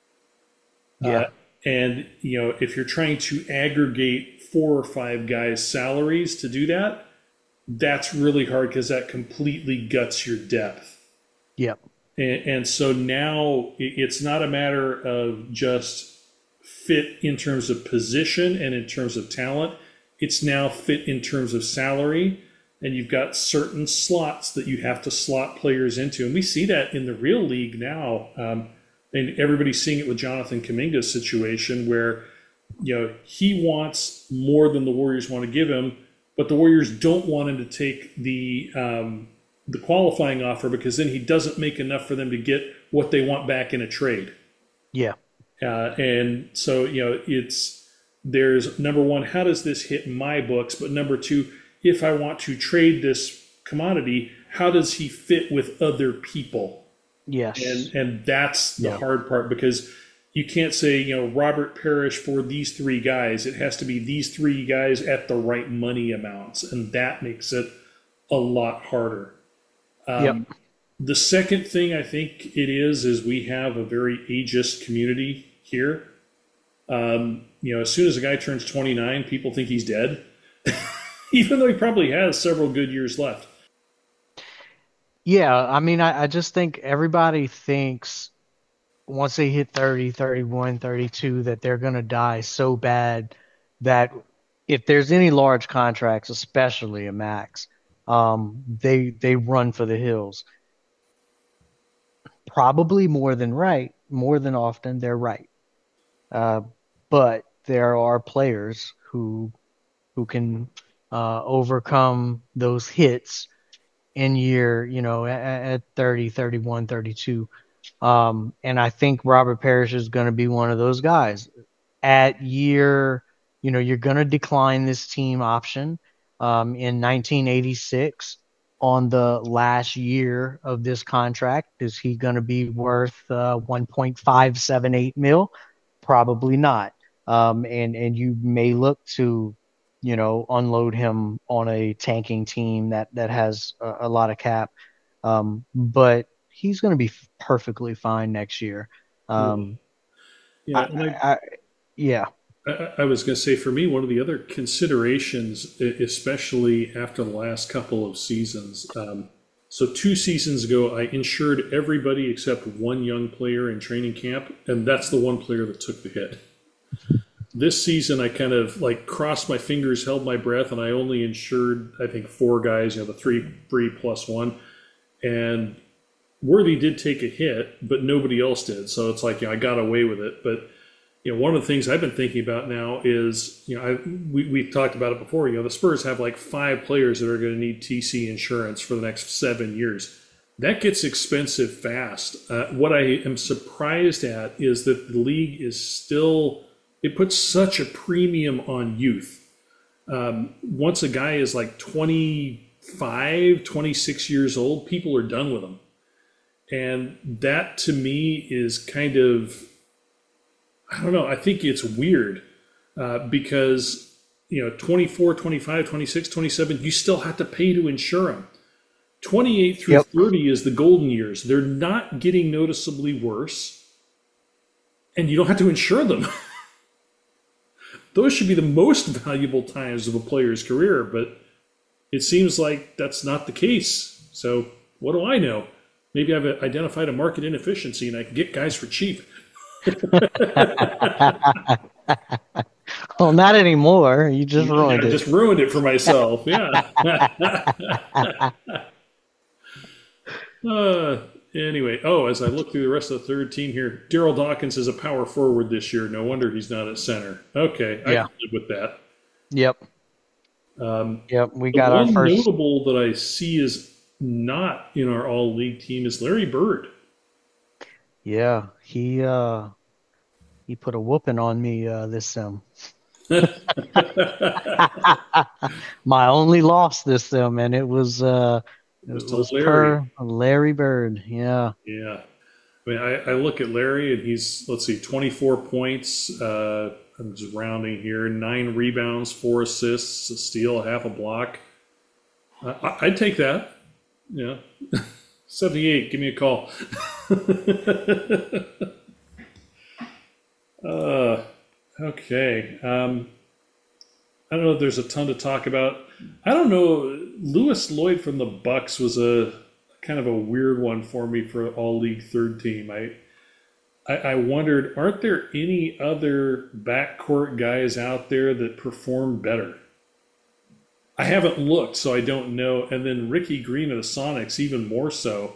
yeah, Uh, and, you know, if you're trying to aggregate four or five guys' salaries to do that, that's really hard because that completely guts your depth. yeah, And, and so now it's not a matter of just fit in terms of position and in terms of talent. It's now fit in terms of salary. And you've got certain slots that you have to slot players into. And we see that in the real league now. Um, and everybody's seeing it with Jonathan Kuminga's situation where, you know, he wants more than the Warriors want to give him, but the Warriors don't want him to take the um, the qualifying offer because then he doesn't make enough for them to get what they want back in a trade. yeah, Uh, and so, you know, it's there's number one, how does this hit my books? But number two, if I want to trade this commodity, how does he fit with other people? yes, And and that's the yeah, hard part because you can't say, you know, Robert Parrish for these three guys. It has to be these three guys at the right money amounts, and that makes it a lot harder. yep, Um, the second thing I think it is is we have a very ageist community here. Um, you know, as soon as a guy turns twenty-nine, people think he's dead, even though he probably has several good years left. yeah. I mean, I, I just think everybody thinks once they hit thirty, thirty-one, thirty-two that they're going to die so bad that if there's any large contracts, especially a max, um, they they run for the hills. Probably more than right, more than often they're right. Uh, but there are players who who can uh, overcome those hits in year, you know, at, at thirty, thirty-one, thirty-two. Um, and I think Robert Parrish is going to be one of those guys. At year, you know, you're going to decline this team option um, in nineteen eighty-six on the last year of this contract. Is he going to be worth uh, one point five seven eight mil? Probably not. Um, and and you may look to, you know, unload him on a tanking team that that has a, a lot of cap. Um, but he's going to be perfectly fine next year. Yeah, Um, yeah. I, And I, I, yeah, I, I was going to say, for me, one of the other considerations, e- especially after the last couple of seasons. Um, so two seasons ago, I insured everybody except one young player in training camp, and that's the one player that took the hit. This season, I kind of like crossed my fingers, held my breath, and I only insured, I think, four guys. You know, the three free plus one, and Worthy did take a hit, but nobody else did. So it's like, you know, I got away with it. But you know, one of the things I've been thinking about now is, you know, I, we we've talked about it before. You know, the Spurs have like five players that are going to need T C insurance for the next seven years. That gets expensive fast. Uh, what I am surprised at is that the league is still, it puts such a premium on youth. Um, once a guy is like twenty-five, twenty-six years old, people are done with him. And that to me is kind of, I don't know, I think it's weird uh, because, you know, twenty-four, twenty-five, twenty-six, twenty-seven, you still have to pay to insure them. twenty-eight through Yep. thirty is the golden years. They're not getting noticeably worse, and you don't have to insure them. Those should be the most valuable times of a player's career, but it seems like that's not the case. So, what do I know? Maybe I've identified a market inefficiency and I can get guys for cheap. Well, not anymore. You just Yeah, ruined I it. just ruined it for myself. Yeah. uh, anyway, oh, as I look through the rest of the third team here, Daryl Dawkins is a power forward this year. No wonder he's not at center. Okay, I Yeah. can live with that. Yep. Um, Yep. We the got our one first. notable that I see is not in our all league team is Larry Bird. Yeah. He uh he put a whooping on me uh this sim. My only loss this sim, and it was uh It was it to was Larry. per Larry Bird. Yeah. Yeah. I mean, I, I look at Larry and he's, let's see, twenty-four points. Uh, I'm just rounding here, nine rebounds, four assists, a steal, a half a block. Uh, I, I'd take that. Yeah. seventy-eight, give me a call. uh, okay. Um, I don't know if there's a ton to talk about. I don't know. Lewis Lloyd from the Bucks was a kind of a weird one for me for all league third team. I, I I wondered, aren't there any other backcourt guys out there that perform better? I haven't looked, so I don't know. And then Ricky Green of the Sonics, even more so.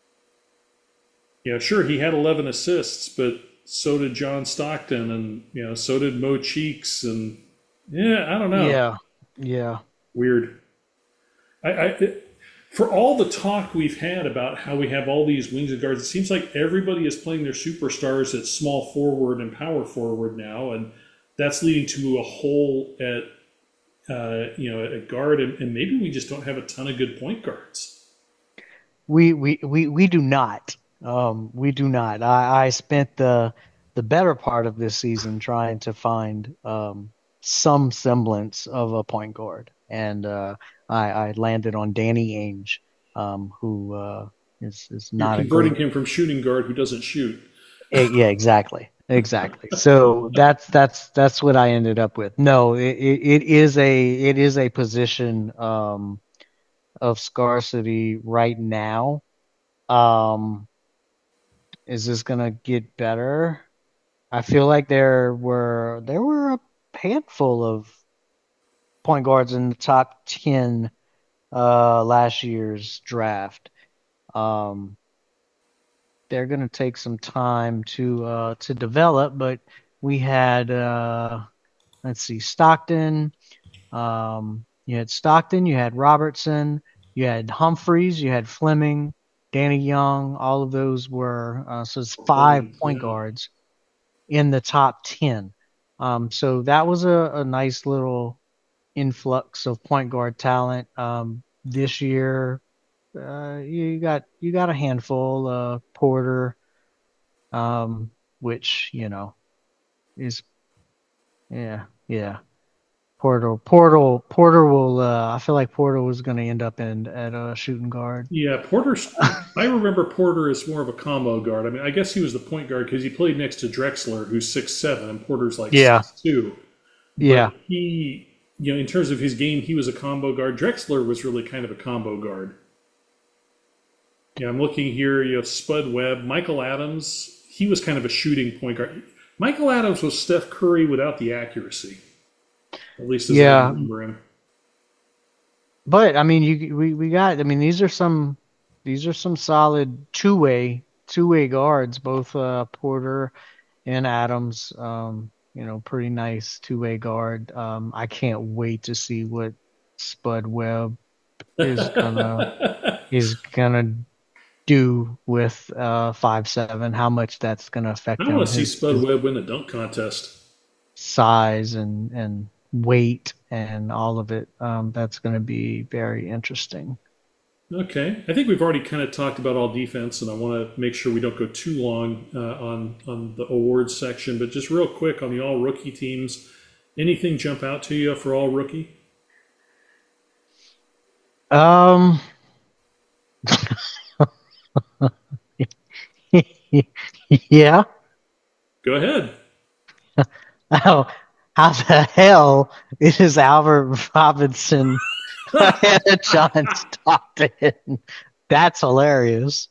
Yeah, sure, he had eleven assists, but so did John Stockton, and you know, so did Mo Cheeks, and yeah, I don't know. Yeah. Yeah. Weird. I, I it, for all the talk we've had about how we have all these wings and guards, it seems like everybody is playing their superstars at small forward and power forward now, and that's leading to a hole at uh, you know at guard, and, and maybe we just don't have a ton of good point guards. We we we we do not. Um, we do not. I I spent the the better part of this season trying to find um some semblance of a point guard, and uh, I I landed on Danny Ainge, um, who uh is is You're not a converting great. him from shooting guard who doesn't shoot. eh, Yeah, exactly. Exactly. So that's that's that's what I ended up with. No, it, it, it is a it is a position um of scarcity right now. Um, Is this gonna get better? I feel like there were there were a handful of point guards in the top ten uh last year's draft. Um, they're gonna take some time to uh to develop, but we had uh let's see, Stockton, um you had Stockton, you had Robertson, you had Humphreys, you had Fleming, Danny Young, all of those were uh, so it's five Williams, point yeah. guards in the top ten. Um, so that was a, a nice little influx of point guard talent. Um, this year, uh, you got you got a handful. Uh, Porter, um, which you know is yeah yeah. Porter Porter Porter will. Uh, I feel like Porter was going to end up in at a shooting guard. Yeah, Porter's. I remember Porter as more of a combo guard. I mean, I guess he was the point guard because he played next to Drexler, who's six seven, and Porter's like Yeah, six two. But yeah, he, you know, in terms of his game, he was a combo guard. Drexler was really kind of a combo guard. Yeah, I'm looking here. You have Spud Webb, Michael Adams. He was kind of a shooting point guard. Michael Adams was Steph Curry without the accuracy, at least as I yeah. remember him. But I mean, you we we got. I mean, these are some these are some solid two way two way guards, both uh, Porter and Adams. Um, you know, pretty nice two way guard. Um, I can't wait to see what Spud Webb is gonna is gonna do with uh, five seven, how much that's going to affect I want him, to see his, Spud his Webb win the dunk contest. size and, and weight and all of it. Um, that's going to be very interesting. Okay, I think we've already kind of talked about all defense, and I want to make sure we don't go too long uh, on on the awards section. But just real quick on the all rookie teams, anything jump out to you for all rookie? Um, yeah. Go ahead. Oh, how the hell is Albert Robinson ahead of John Stockton? That's hilarious.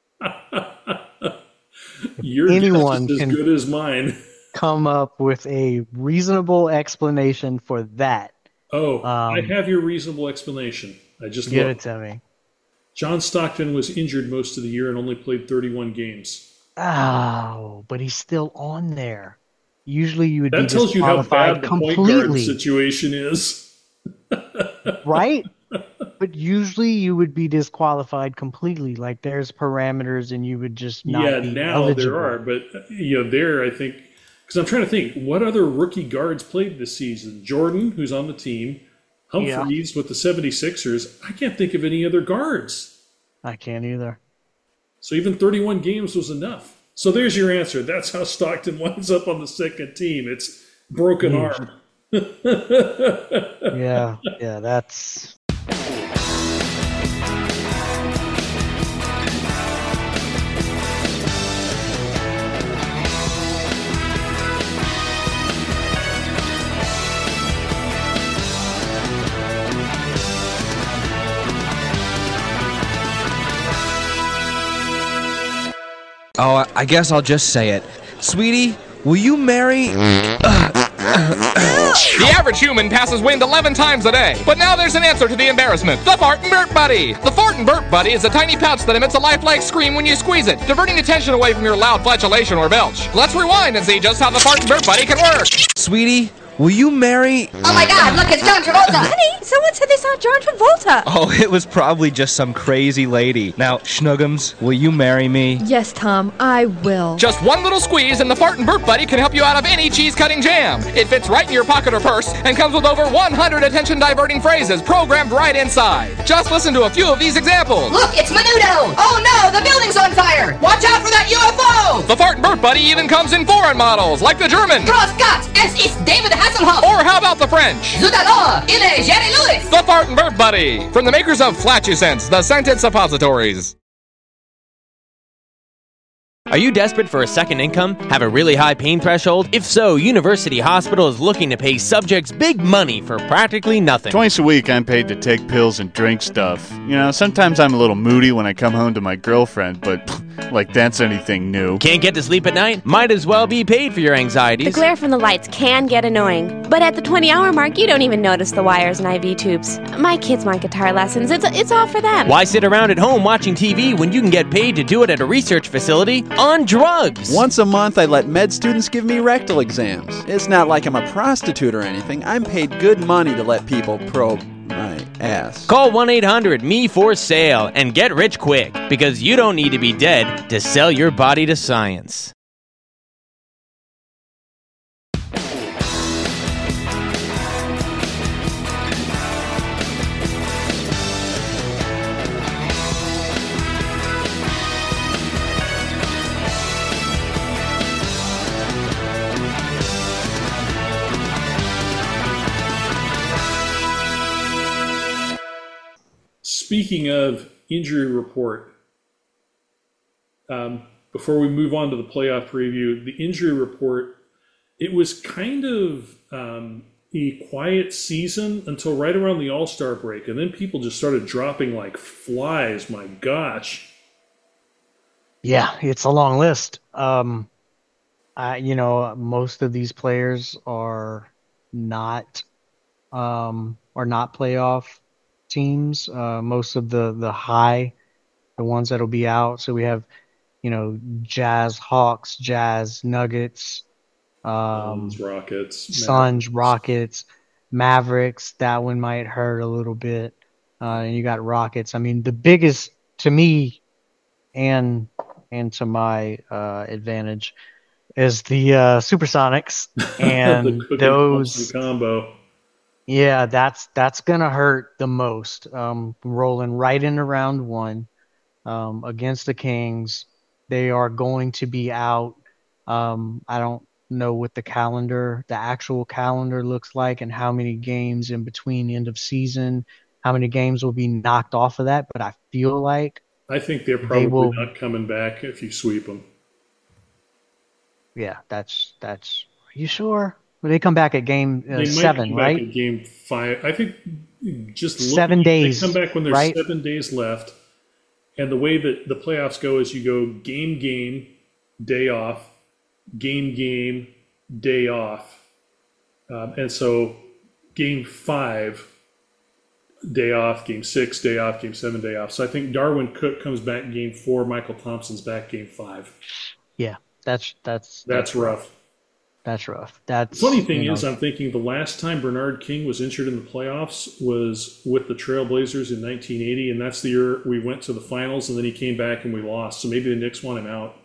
Your Anyone guess is as can good as mine. come up with a reasonable explanation for that. Oh, I Um, have your reasonable explanation. I just give looked. it to me. John Stockton was injured most of the year and only played thirty-one games. Oh, but he's still on there. Usually you would be That tells you how disqualified bad the point guard completely, situation is. right? But usually you would be disqualified completely. Like there's parameters and you would just Yeah, not be now there eligible. are, but uh, you know, there I think because I'm trying to think what other rookie guards played this season. Jordan, who's on the team, Yeah, Humphreys with the 76ers. I can't think of any other guards. I can't either. So even thirty-one games was enough. So there's your answer. That's how Stockton winds up on the second team. It's broken Huge. arm. Yeah, yeah, that's Oh, I- I guess I'll just say it. Sweetie, will you marry... The average human passes wind eleven times a day. But now there's an answer to the embarrassment. The Fart and Burp Buddy. The Fart and Burp Buddy is a tiny pouch that emits a lifelike scream when you squeeze it, diverting attention away from your loud flatulation or belch. Let's rewind and see just how the Fart and Burp Buddy can work. Sweetie, will you marry... Oh my god, look, it's John Travolta! Honey, someone said they saw John Travolta! Oh, it was probably just some crazy lady. Now, Schnuggums, will you marry me? Yes, Tom, I will. Just one little squeeze and the Fart and Burp Buddy can help you out of any cheese-cutting jam. It fits right in your pocket or purse and comes with over one hundred attention-diverting phrases programmed right inside. Just listen to a few of these examples. Look, it's Menudo! Oh no, the building's on fire! Watch out for that U F O! The Fart and Burp Buddy even comes in foreign models, like the German. Gross Gott, es ist David Hasselhoff! Or how about the French? Zudalo, il est Jerry Lewis! The Fart and Burp Buddy, from the makers of Flatulence, the scented suppositories. Are you desperate for a second income? Have a really high pain threshold? If so, University Hospital is looking to pay subjects big money for practically nothing. Twice a week, I'm paid to take pills and drink stuff. You know, sometimes I'm a little moody when I come home to my girlfriend, but like that's anything new. Can't get to sleep at night? Might as well be paid for your The anxieties. glare from the lights can get annoying, but at the twenty-hour mark, you don't even notice the wires and I V tubes. My kids want guitar lessons. It's it's all for them. Why sit around at home watching T V when you can get paid to do it at a research facility on drugs? Once a month, I let med students give me rectal exams. It's not like I'm a prostitute or anything. I'm paid good money to let people probe my ass. Call one eight hundred M E for sale and get rich quick, because you don't need to be dead to sell your body to science. Speaking of injury report, um, before we move on to the playoff preview, the injury report, it was kind of um, a quiet season until right around the All-Star break, and then people just started dropping like flies. My gosh. Yeah, it's a long list. Um, I, you know, most of these players are not, um, are not playoff teams. Uh, most of the the high, the ones that'll be out. So we have, you know, Jazz, Hawks, Jazz, Nuggets, um, Suns, Rockets, Suns, Rockets, Mavericks. That one might hurt a little bit. Uh, and you got Rockets. I mean, the biggest to me, and and to my uh, advantage is the uh, Supersonics and the cookie those combo. Yeah, that's that's gonna hurt the most. Um, rolling right into round one um, against the Kings, they are going to be out. Um, I don't know what the calendar, the actual calendar looks like, and how many games in between end of season, how many games will be knocked off of that. But I feel like I think they're probably they will, not coming back if you sweep them. Yeah, that's that's. Are you sure? Well, they come back at game uh, They might seven, come right? back at game five. I think just looking, Seven days, They come back when there's right? seven days left, and the way that the playoffs go is you go game, game, day off, game, game, day off, um, and so game five, day off, game six, day off, game seven, day off. So I think Darwin Cook comes back game four, Michael Thompson's back game five. Yeah, that's that's That's rough. That's rough. That's The funny thing you know, is, I'm thinking the last time Bernard King was injured in the playoffs was with the Trailblazers in nineteen eighty, and that's the year we went to the finals, and then he came back and we lost. So maybe the Knicks want him out.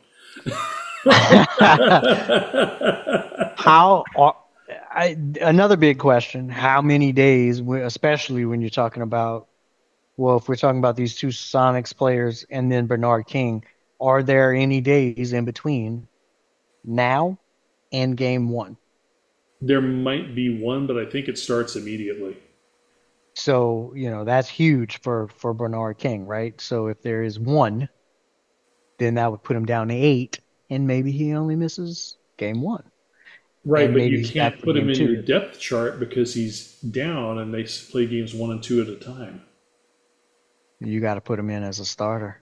how are, I, another big question: how many days, especially when you're talking about, well, if we're talking about these two Sonics players and then Bernard King, are there any days in between now and game one? There might be one, but I think it starts immediately. So, you know, that's huge for, for Bernard King, right? So if there is one, then that would put him down to eight, and maybe he only misses game one. Right, And but maybe you he's can't back for put him game in two. your depth chart because he's down and they s- play games one and two at a time. You got to put him in as a starter.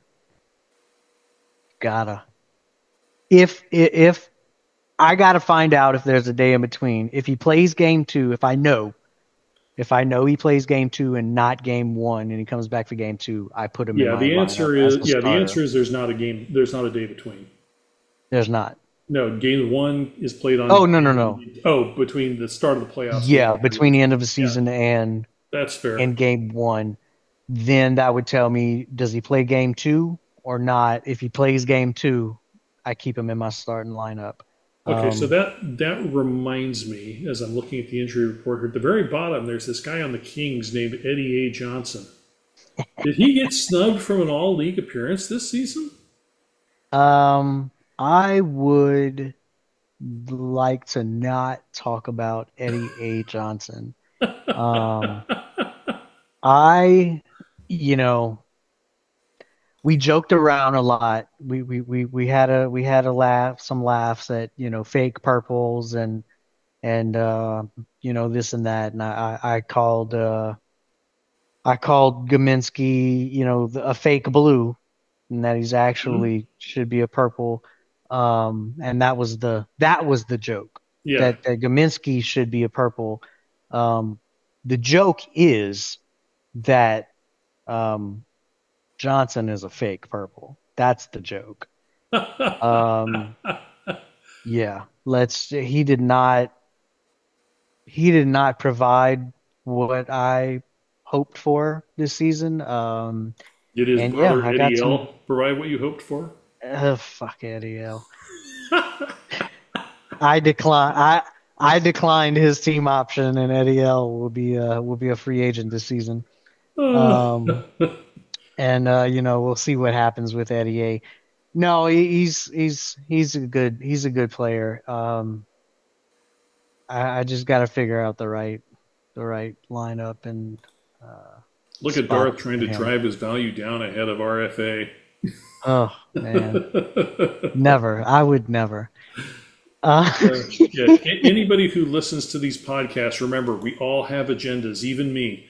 Gotta. If if I got to find out if there's a day in between. If he plays game two, if I know, if I know he plays game two and not game one, and he comes back for game two, I put him in Yeah, my the answer lineup as is a yeah, the starter. answer is there's not a game, there's not a day between. There's not. No, game one is played on. Oh, no, no, no. Oh, between the start of the playoffs. Yeah, between the end of the season and That's fair. and game one, then that would tell me, does he play game two or not? If he plays game two, I keep him in my starting lineup. Okay, Um, so that that reminds me, as I'm looking at the injury report here, at the very bottom, there's this guy on the Kings named Eddie A. Johnson. Did he get snubbed from an all-league appearance this season? Um, I would like to not talk about Eddie A. Johnson. Um, I, you know, we joked around a lot. We, we, we, we had a we had a laugh, some laughs at, you know, fake purples and and uh, you know, this and that. And I I I called uh, I called Gaminsky, you know, the, a fake blue, and that he's actually should be a purple. Um, and that was the that was the joke. Yeah. That, that Gaminsky should be a purple. Um, the joke is that um, Johnson is a fake purple. That's the joke. um, yeah, let's. He did not. He did not provide what I hoped for this season. Um, Did his and yeah, brother I got Eddie some. L provide what you hoped for? Uh, fuck Eddie L. I decline. I I declined his team option, and Eddie L will be uh will be a free agent this season. Um, and uh, you know, we'll see what happens with Eddie A. No, he, he's he's he's a good he's a good player. Um, I, I just got to figure out the right the right lineup and. Uh, Look at spot Darth trying to for him. drive his value down ahead of R F A. Oh man, never. I would never. Uh, Uh, yeah, a- anybody who listens to these podcasts, remember, we all have agendas, even me.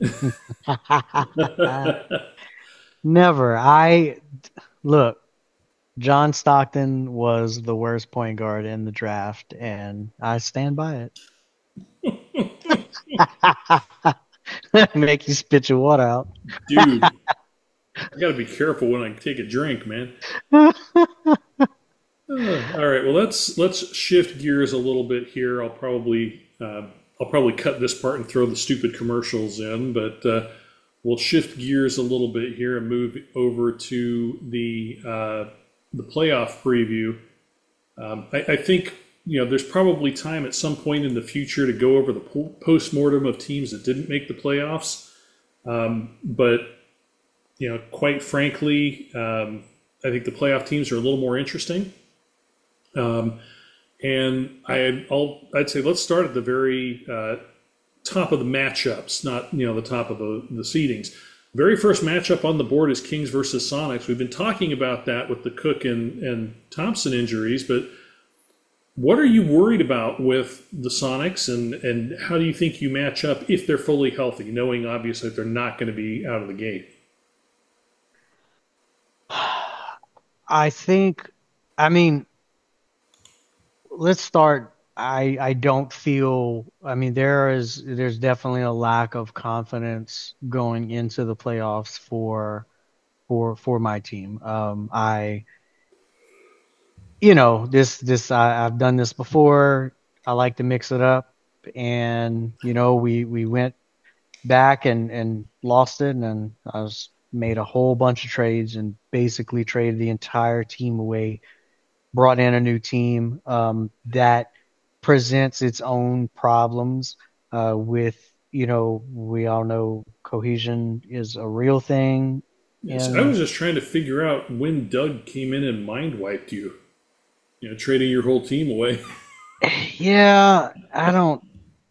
Never. I look. John Stockton was the worst point guard in the draft, and I stand by it. Make you spit your water out, Dude, I got to be careful when I take a drink, man. Uh, all right, well let's let's shift gears a little bit here. I'll probably uh, I'll probably cut this part and throw the stupid commercials in, but uh, we'll shift gears a little bit here and move over to the uh, the playoff preview. Um, I, I think you know there's probably time at some point in the future to go over the po- post-mortem of teams that didn't make the playoffs. Um, but you know, quite frankly, um, I think the playoff teams are a little more interesting. Um, and I, I'll, I'd say let's start at the very uh, top of the matchups, not you know the top of the, the seedings. Very first matchup on the board is Kings versus Sonics. We've been talking about that with the Cook and, and Thompson injuries, but what are you worried about with the Sonics, and, and how do you think you match up if they're fully healthy, knowing obviously that they're not going to be out of the gate? I think, I mean, let's start. I I don't feel. I mean, there is there's definitely a lack of confidence going into the playoffs for for for my team. Um, I, you know, this this I, I've done this before. I like to mix it up, and you know, we we went back and and lost it, and I was made a whole bunch of trades and basically traded the entire team away. Brought in a new team um, that presents its own problems uh, with, you know, we all know cohesion is a real thing. Yes, And I was just trying to figure out when Doug came in and mind wiped you, you know, trading your whole team away. yeah, I don't.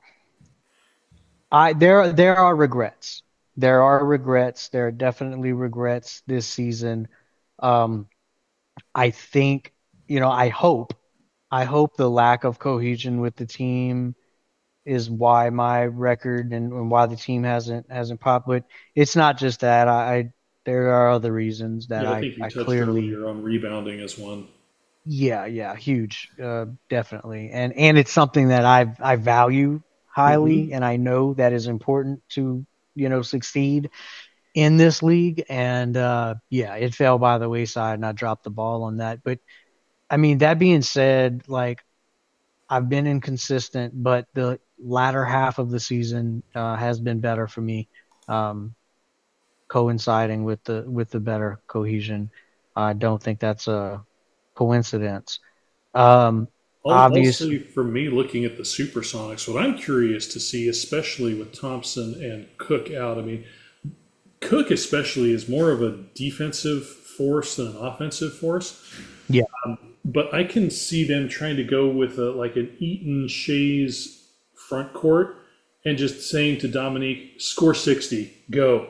I there there are regrets. There are regrets. There are definitely regrets this season. Um, I think, you know, I hope, I hope the lack of cohesion with the team is why my record and, and why the team hasn't hasn't popped. But it's not just that. I, I there are other reasons that Yeah, I I, think you I touched clearly. earlier on rebounding as one. Yeah, yeah, huge, uh, definitely, and and it's something that I I value highly, Mhm. and I know that is important to you know succeed in this league. And uh, yeah, it fell by the wayside, and I dropped the ball on that. But I mean, that being said, like I've been inconsistent, but the latter half of the season uh, has been better for me, um, coinciding with the with the better cohesion. I don't think that's a coincidence. Um, I'll, I'll obvious, say for me, looking at the Supersonics, what I'm curious to see, especially with Thompson and Cook out, I mean, Cook especially is more of a defensive force than an offensive force. yeah, Um, but I can see them trying to go with a, like an Eaton Shays front court and just saying to Dominique, score sixty, go.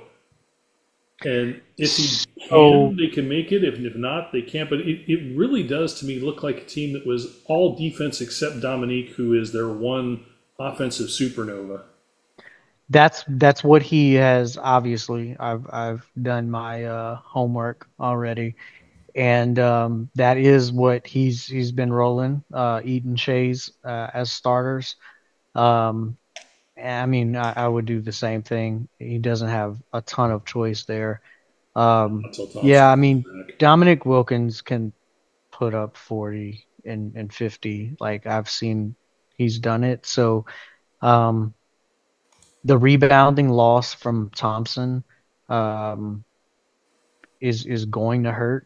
And if he can, So- they can make it. If, if not, they can't. But it, it really does to me look like a team that was all defense except Dominique, who is their one offensive supernova. that's that's what he has. Obviously, I've I've done my uh, homework already, and um, that is what he's he's been rolling. Uh, Eaton Shays uh, as starters. Um, I mean, I, I would do the same thing. He doesn't have a ton of choice there. Um, Until Thompson yeah, I comes mean, back. Dominic Wilkins can put up forty and, and fifty. Like I've seen he's done it. So um, the rebounding loss from Thompson um, is is going to hurt.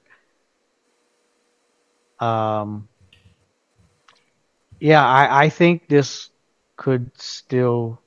Um, yeah, I, I think this could still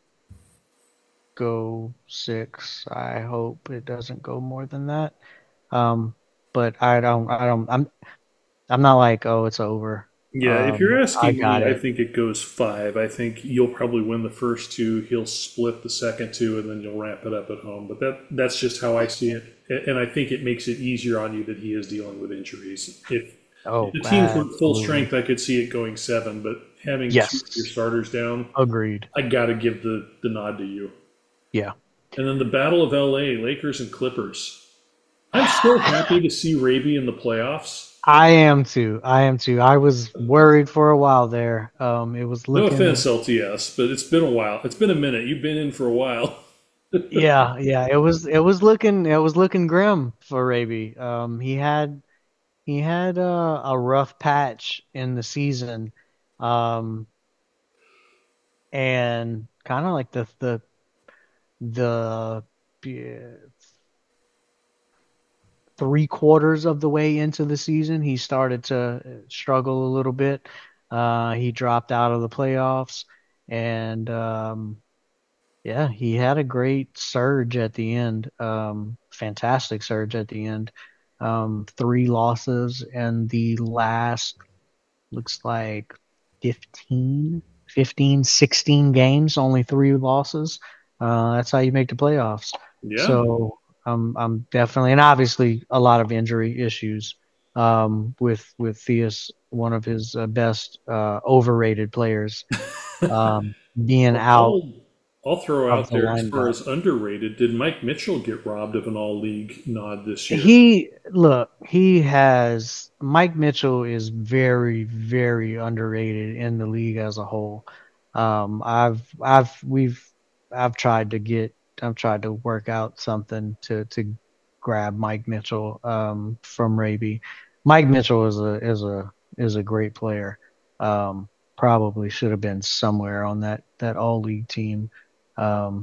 go six. I hope it doesn't go more than that. Um, but I don't, I don't, I'm, I'm not like, oh, it's over. Yeah, if Um, you're I asking got me, I it. think it goes five. I think you'll probably win the first two. He'll split the second two, and then you'll wrap it up at home. But that that's just how I see it, A- and I think it makes it easier on you that he is dealing with injuries. If, Oh, if the teams were full absolutely. strength, I could see it going seven. But having Yes. two of your starters down, Agreed. I got to give the the nod to you. Yeah. And then the Battle of L A, Lakers and Clippers. I'm so happy to see Raby in the playoffs. I am too. I am too. I was worried for a while there. Um, it was No looking. offense, L T S, but it's been a while. It's been a minute. You've been in for a while. Yeah, yeah. It was. It was looking. It was looking grim for Raby. Um, he had. He had a, a rough patch in the season, um, and kind of like the the the yeah, three quarters of the way into the season, he started to struggle a little bit. Uh, he dropped out of the playoffs, and um, yeah, he had a great surge at the end. Um, fantastic surge at the end. Um, three losses, and the last looks like fifteen, fifteen, sixteen games, only three losses. Uh, that's how you make the playoffs. Yeah. So um, I'm definitely, and obviously a lot of injury issues um, with with Theus, one of his uh, best uh, overrated players, um, being Well, out. I'll, I'll throw of out the there as far lineup. as underrated. Did Mike Mitchell get robbed of an all league nod this year? He look, he has Mike Mitchell is very, very underrated in the league as a whole. Um, I've, I've, we've, I've tried to get, I've tried to work out something to to grab Mike Mitchell um, from Raby. Mike Mitchell is a is a is a great player. Um, probably should have been somewhere on that that all league team. Um,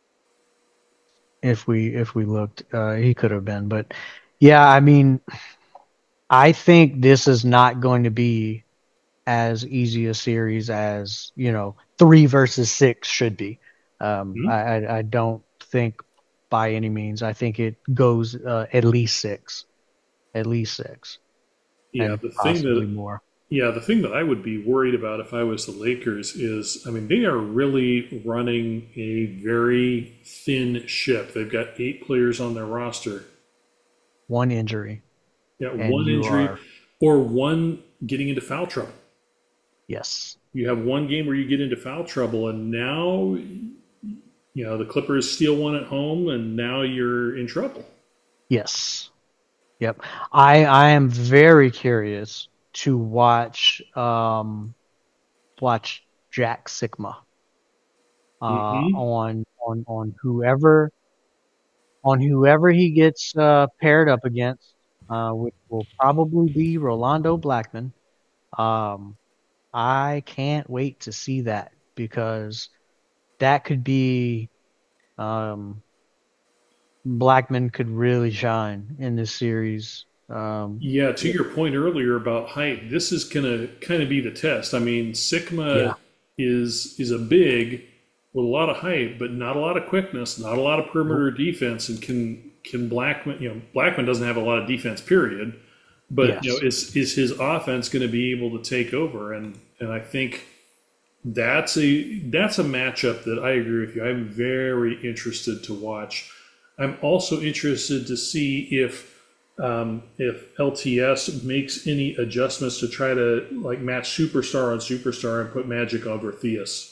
if we if we looked, uh, he could have been. But yeah, I mean, I think this is not going to be as easy a series as, you know, three versus six should be. Um, Mhm. I, I I don't think by any means. I think it goes uh, at least six, at least six, Yeah, and the thing possibly that more. yeah, the thing that I would be worried about if I was the Lakers is, I mean, they are really running a very thin ship. They've got eight players on their roster. One injury. Yeah, And one you injury are- or one getting into foul trouble. Yes. You have one game where you get into foul trouble, and now, you know, the Clippers steal one at home, and now you're in trouble. Yes. Yep. I I am very curious to watch um watch Jack Sigma uh Mhm. on on on whoever on whoever he gets uh paired up against, uh which will probably be Rolando Blackman. Um I can't wait to see that, because that could be um Blackman could really shine in this series. Um, Yeah, to your point earlier about height, this is gonna kind of be the test. I mean, Sigma Yeah. is is a big with a lot of height, but not a lot of quickness, not a lot of perimeter defense, and can can Blackman, you know, Blackman doesn't have a lot of defense, period. But Yes. you know, is is his offense going to be able to take over? And and I think that's a that's a matchup that I agree with you. I'm very interested to watch. I'm also interested to see if um, if L T S makes any adjustments to try to like match superstar on superstar and put Magic over Theus.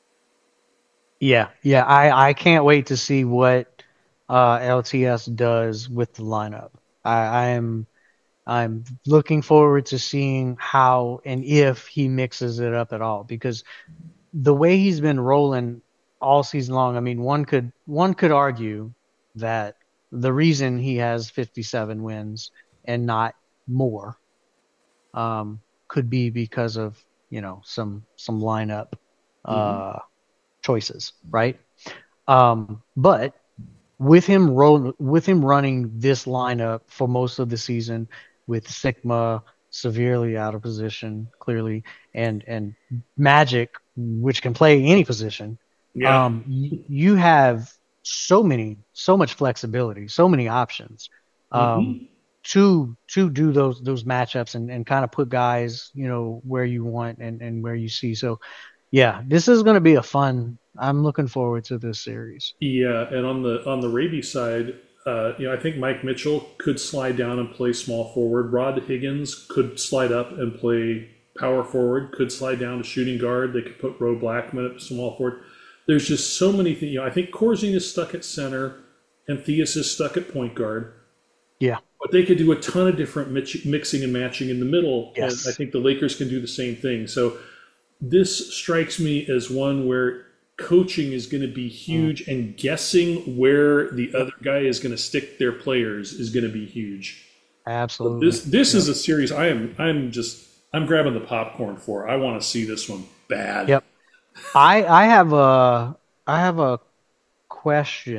yeah, yeah. I, I can't wait to see what uh, L T S does with the lineup. I, I am I'm looking forward to seeing how and if he mixes it up at all, because the way he's been rolling all season long, I mean, one could one could argue that the reason he has fifty-seven wins and not more um, could be because of, you know, some some lineup uh, choices, right? Um, but with him roll with him running this lineup for most of the season, with Sigma severely out of position, clearly, and and Magic, which can play any position, Yeah. um, y- you have so many, so much flexibility, so many options um, Mhm. to to do those those matchups and, and kind of put guys, you know, where you want and, and where you see. So, yeah, this is going to be a fun. I'm looking forward to this series. Yeah, and on the on the Raby side, uh, you know, I think Mike Mitchell could slide down and play small forward. Rod Higgins could slide up and play power forward. Could slide down to shooting guard. They could put Ro Blackman at small forward. There's just so many things. You know, I think Corzine is stuck at center, and Theus is stuck at point guard. Yeah. But they could do a ton of different mix, mixing and matching in the middle. Yes. And I think the Lakers can do the same thing. So this strikes me as one where coaching is going to be huge, and guessing where the other guy is going to stick their players is going to be huge. Absolutely. This this is a series I am I'm just I'm grabbing the popcorn for. I want to see this one bad. Yep. I I have a I have a question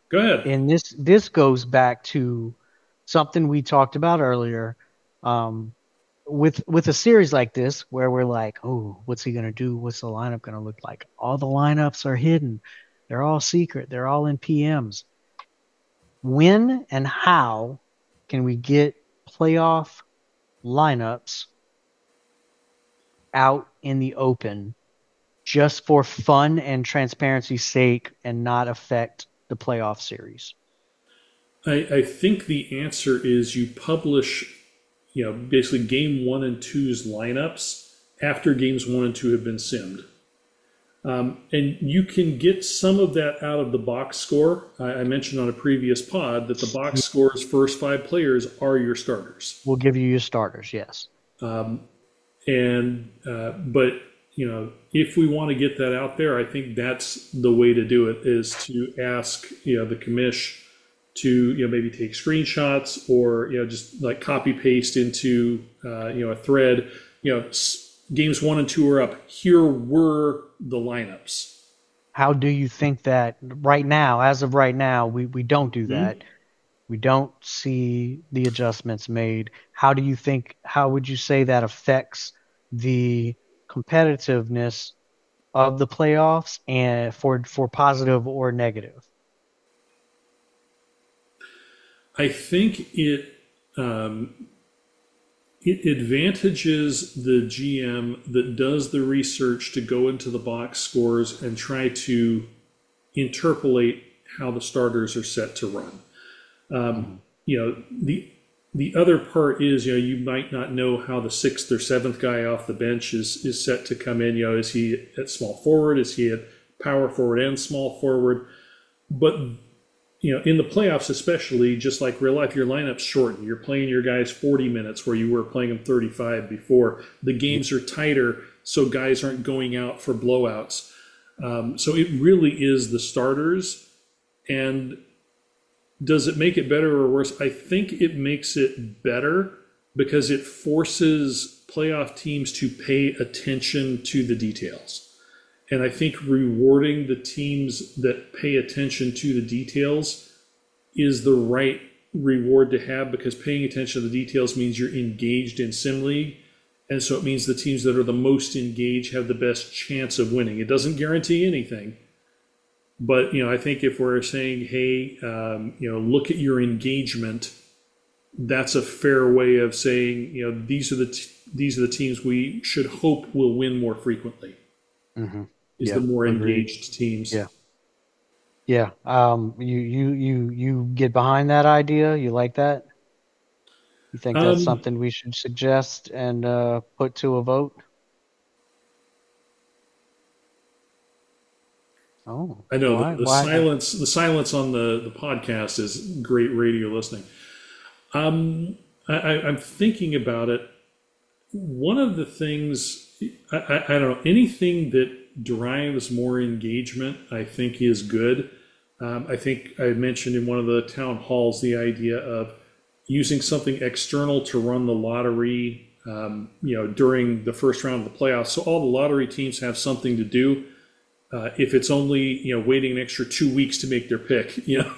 Go ahead. And this this goes back to something we talked about earlier. Um, with with a series like this where we're like, oh, what's he gonna do? What's the lineup gonna look like? All the lineups are hidden. They're all secret. They're all in P Ms. When and how can we get playoff lineups out in the open just for fun and transparency's sake and not affect the playoff series? I, I think the answer is you publish, you know, basically game one and two's lineups after games one and two have been simmed. Um, and you can get some of that out of the box score. I, I mentioned on a previous pod that the box score's first five players are your starters. We'll give you your starters, yes. Um, and uh, but you know, if we want to get that out there, I think that's the way to do it, is to ask, you know, the commish to, you know, maybe take screenshots or, you know, just like copy paste into, uh, you know, a thread, you know, s- games one and two are up. Here were the lineups. How do you think that right now, as of right now, we, we don't do that. Mm-hmm. We don't see the adjustments made. How do you think, how would you say that affects the competitiveness of the playoffs and for, for positive or negative? I think it um, it advantages the G M that does the research to go into the box scores and try to interpolate how the starters are set to run. Um, you know, the the other part is, you know, you might not know how the sixth or seventh guy off the bench is is set to come in. You know, is he at small forward? Is he at power forward and small forward? But you know, in the playoffs especially, just like real life, your lineup's shortened. You're playing your guys forty minutes where you were playing them thirty-five before. The games are tighter, so guys aren't going out for blowouts. Um, so it really is the starters. And does it make it better or worse? I think it makes it better because it forces playoff teams to pay attention to the details. And I think rewarding the teams that pay attention to the details is the right reward to have, because paying attention to the details means you're engaged in Sim League. And so it means the teams that are the most engaged have the best chance of winning. It doesn't guarantee anything. But, you know, I think if we're saying, hey, um, you know, look at your engagement, that's a fair way of saying, you know, these are the t- these are the teams we should hope will win more frequently. Mm-hmm. Is yeah, the more agreed. engaged teams. Yeah. Yeah. Um, you, you, you, you get behind that idea? You like that? You think that's Um, something we should suggest and uh, put to a vote? Oh, I know why, the, the why? silence. The silence on the, the podcast is great radio listening. Um, I, I, I'm thinking about it. One of the things I, I, I don't know, anything that drives more engagement, I think is good. Um, I think I mentioned in one of the town halls the idea of using something external to run the lottery, um, you know, during the first round of the playoffs. So all the lottery teams have something to do. Uh, if it's only, you know, waiting an extra two weeks to make their pick, you know.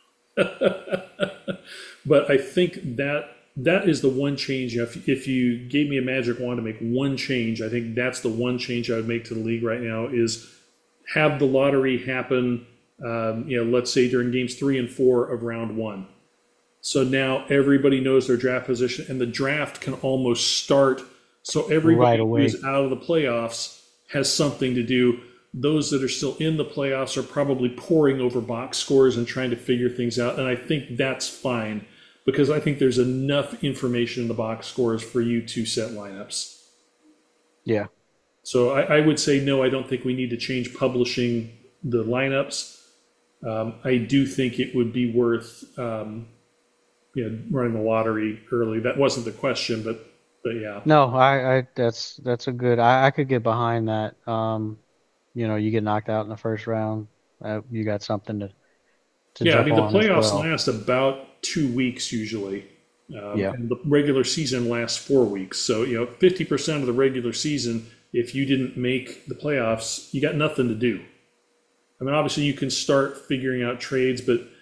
But I think that that is the one change. You know, if, if you gave me a magic wand to make one change, I think that's the one change I would make to the league right now, is have the lottery happen, um, you know, let's say during games three and four of round one. So now everybody knows their draft position, and the draft can almost start. So everybody Right who away. is out of the playoffs has something to do. Those that are still in the playoffs are probably poring over box scores and trying to figure things out. And I think that's fine, because I think there's enough information in the box scores for you to set lineups. Yeah. So I, I would say, no, I don't think we need to change publishing the lineups. Um, I do think it would be worth um, you know, running the lottery early. That wasn't the question, but but yeah. No, I, I that's that's a good. I, I could get behind that. Um, you know, you get knocked out in the first round, uh, you got something to. to Yeah, I jump mean the on as playoffs well. last about two weeks usually. Um, Yeah. And the regular season lasts four weeks. So, you know, fifty percent of the regular season, if you didn't make the playoffs, you got nothing to do. I mean, obviously you can start figuring out trades, but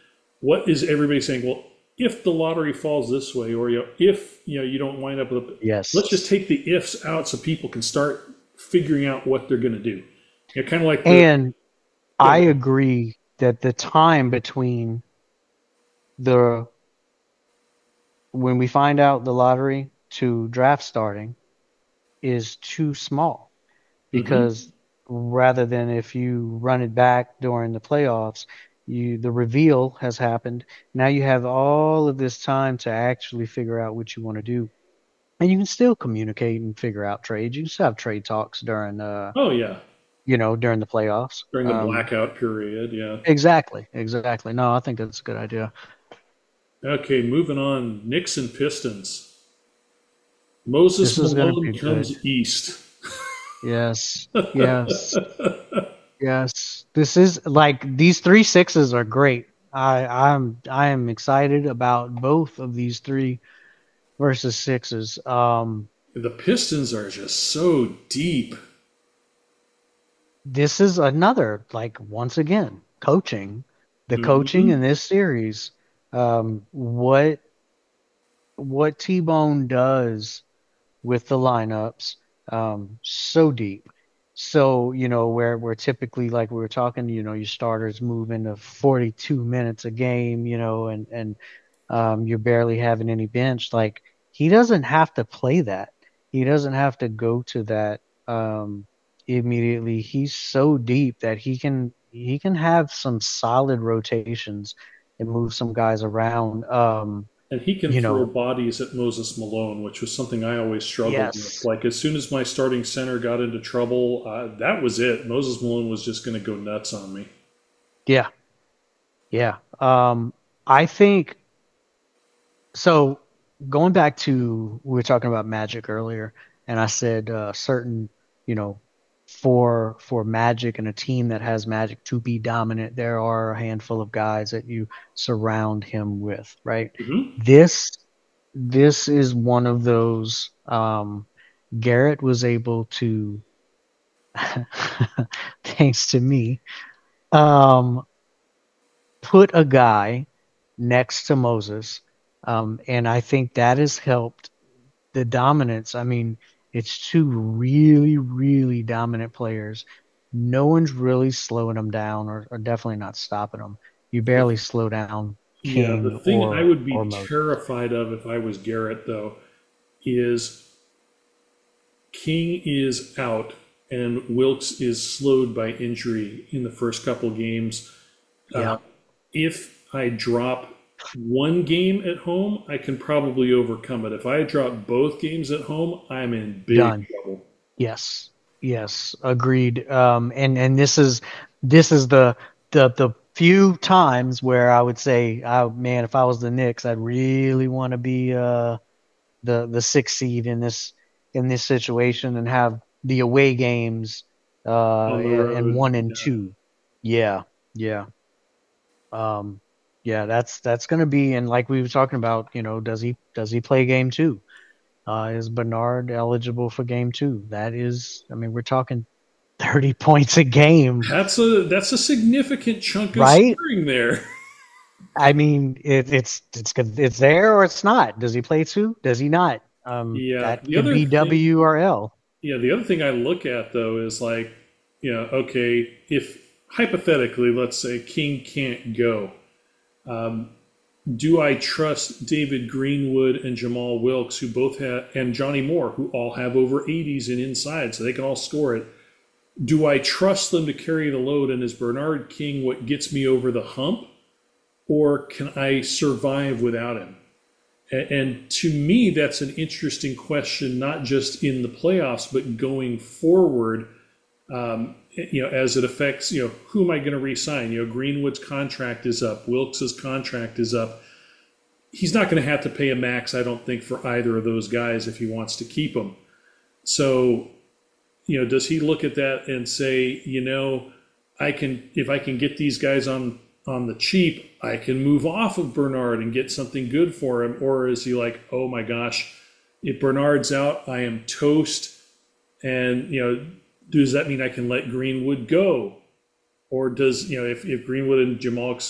what is everybody saying? Well, if the lottery falls this way, or you know, if you know you don't wind up with, a, yes, let's just take the ifs out so people can start figuring out what they're going to do. You know, kind of like. The, and I agree that the time between the when we find out the lottery to draft starting is too small, because mm-hmm. rather than if you run it back during the playoffs, you the reveal has happened. Now you have all of this time to actually figure out what you want to do, and you can still communicate and figure out trades. You can still have trade talks during. Uh, oh yeah. You know, during the playoffs, during the um, blackout period, yeah. Exactly, exactly. No, I think that's a good idea. Okay, moving on. Knicks and Pistons. Moses Malone comes good. East. Yes, yes, yes. This is like these three sixes are great. I, I'm I am excited about both of these three versus sixes. Um, the Pistons are just so deep. This is another, like, once again, coaching. The mm-hmm. coaching in this series, um, what what T-Bone does with the lineups, um, so deep. So, you know, where we're typically, like we were talking, you know, your starters move into forty-two minutes a game, you know, and, and um, you're barely having any bench. Like, he doesn't have to play that. He doesn't have to go to that um immediately. He's so deep that he can he can have some solid rotations and move some guys around. Um, and he can you throw know, bodies at Moses Malone, which was something I always struggled yes. with. Like, as soon as my starting center got into trouble, uh, that was it. Moses Malone was just going to go nuts on me. Yeah, yeah. Um, I think so. Going back to we were talking about Magic earlier, and I said uh, certain, you know. For for Magic and a team that has Magic to be dominant, there are a handful of guys that you surround him with, right? Mm-hmm. This this is one of those. Um, Garrett was able to, thanks to me, um, put a guy next to Moses, um, and I think that has helped the dominance. I mean. It's two really, really dominant players. No one's really slowing them down, or, or definitely not stopping them. You barely slow down King. Yeah, the thing or, I would be or terrified of if I was Garrett, though, is King is out and Wilkes is slowed by injury in the first couple games. Yeah. Uh, if I drop one game at home, I can probably overcome it. If I drop both games at home, I'm in big Done. trouble. Yes, yes, agreed. Um, and and this is this is the the the few times where I would say, oh man, if I was the Knicks, I'd really want to be uh the the sixth seed in this in this situation and have the away games uh and, and one and yeah. two. Yeah, yeah. Um. Yeah, that's that's going to be, and like we were talking about, you know, does he does he play game two? Uh, is Bernard eligible for game two? That is, I mean, we're talking thirty points a game. That's a that's a significant chunk of right? scoring there. I mean, it, it's it's it's there or it's not. Does he play two? Does he not? Um, yeah, that the could other be thing, W or L. Yeah, the other thing I look at though is like, you know, okay, if hypothetically, let's say King can't go. Um, do I trust David Greenwood and Jamal Wilkes, who both have, and Johnny Moore, who all have over eighties and inside, so they can all score it? Do I trust them to carry the load? And is Bernard King what gets me over the hump? Or can I survive without him? And, and to me, that's an interesting question, not just in the playoffs, but going forward. Um, you know, as it affects, you know, who am I going to re-sign? You know, Greenwood's contract is up. Wilkes's contract is up. He's not going to have to pay a max, I don't think, for either of those guys if he wants to keep them. So, you know, does he look at that and say, you know, I can, if I can get these guys on, on the cheap, I can move off of Bernard and get something good for him? Or is he like, oh my gosh, if Bernard's out, I am toast. And, you know, does that mean I can let Greenwood go? Or does, you know, if, if Greenwood and Jamal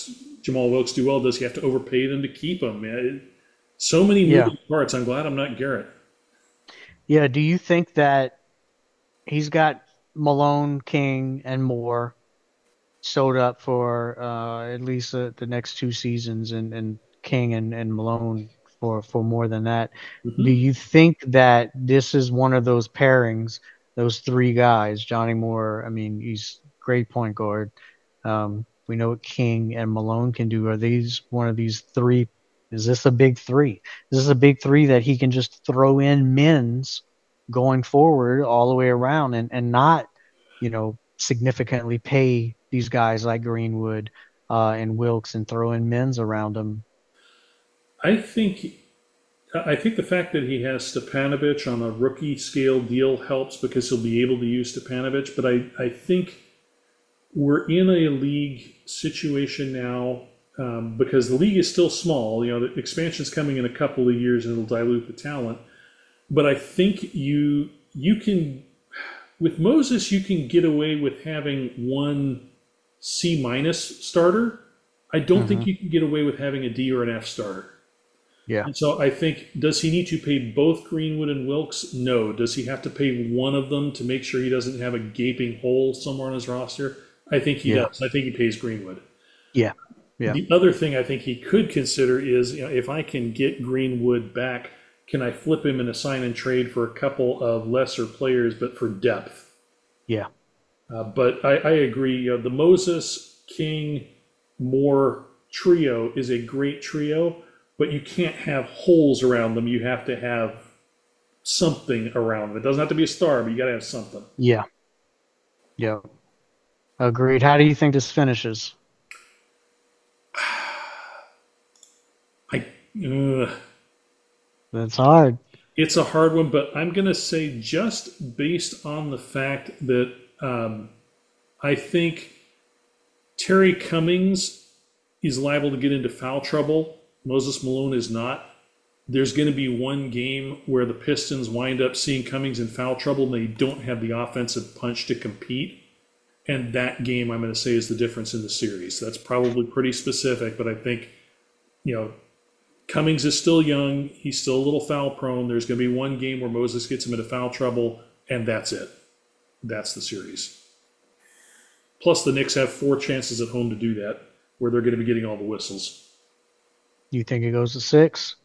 Jamal Wilkes do well? Does he have to overpay them to keep him? Man, it, so many Yeah. moving parts. I'm glad I'm not Garrett. Yeah. Do you think that he's got Malone, King, and Moore sewed up for uh, at least uh, the next two seasons, and, and King and, and Malone for, for more than that? Mhm. Do you think that this is one of those pairings, those three guys, Johnny Moore? I mean, he's great point guard. Um, we know what King and Malone can do. Are these one of these three? Is this a big three? Is this a big three that he can just throw in men's going forward all the way around and, and not, you know, significantly pay these guys like Greenwood uh, and Wilkes and throw in men's around them? I think I think the fact that he has Stepanovic on a rookie scale deal helps because he'll be able to use Stepanovic. But I, I think we're in a league situation now um, because the league is still small. You know, the expansion's coming in a couple of years and it'll dilute the talent. But I think you you can, with Moses, you can get away with having one C minus starter. I don't Mm-hmm. think you can get away with having a D or an F starter. Yeah. And so I think, does he need to pay both Greenwood and Wilkes? No. Does he have to pay one of them to make sure he doesn't have a gaping hole somewhere on his roster? I think he Yeah. does. I think he pays Greenwood. Yeah. Yeah. The other thing I think he could consider is, you know, if I can get Greenwood back, can I flip him in a sign and trade for a couple of lesser players, but for depth? Yeah. Uh, but I, I agree. You know, the Moses, King, Moore trio is a great trio, but you can't have holes around them. You have to have something around them. It doesn't have to be a star, but you got to have something. Yeah. Yeah. Agreed. How do you think this finishes? I. Uh, That's hard. It's a hard one, but I'm going to say just based on the fact that um, I think Terry Cummings is liable to get into foul trouble. Moses Malone is not. There's going to be one game where the Pistons wind up seeing Cummings in foul trouble and they don't have the offensive punch to compete. And that game, I'm going to say, is the difference in the series. That's probably pretty specific, but I think, you know, Cummings is still young. He's still a little foul prone. There's going to be one game where Moses gets him into foul trouble, and that's it. That's the series. Plus, the Knicks have four chances at home to do that, where they're going to be getting all the whistles. You think it goes to six?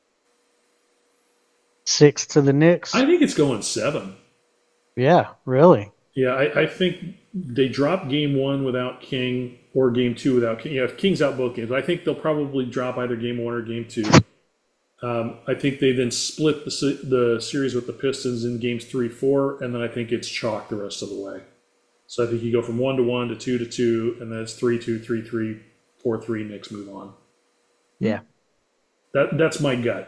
Six to the Knicks? I think it's going seven. Yeah, really? Yeah, I, I think they drop game one without King or game two without King. Yeah, if King's out both games, I think they'll probably drop either game one or game two. Um, I think they then split the se- the series with the Pistons in games three, four, and then I think it's chalk the rest of the way. So I think you go from one to one to two to two, and then it's three, two, three, three, four, three. Knicks move on. Yeah. That that's my gut.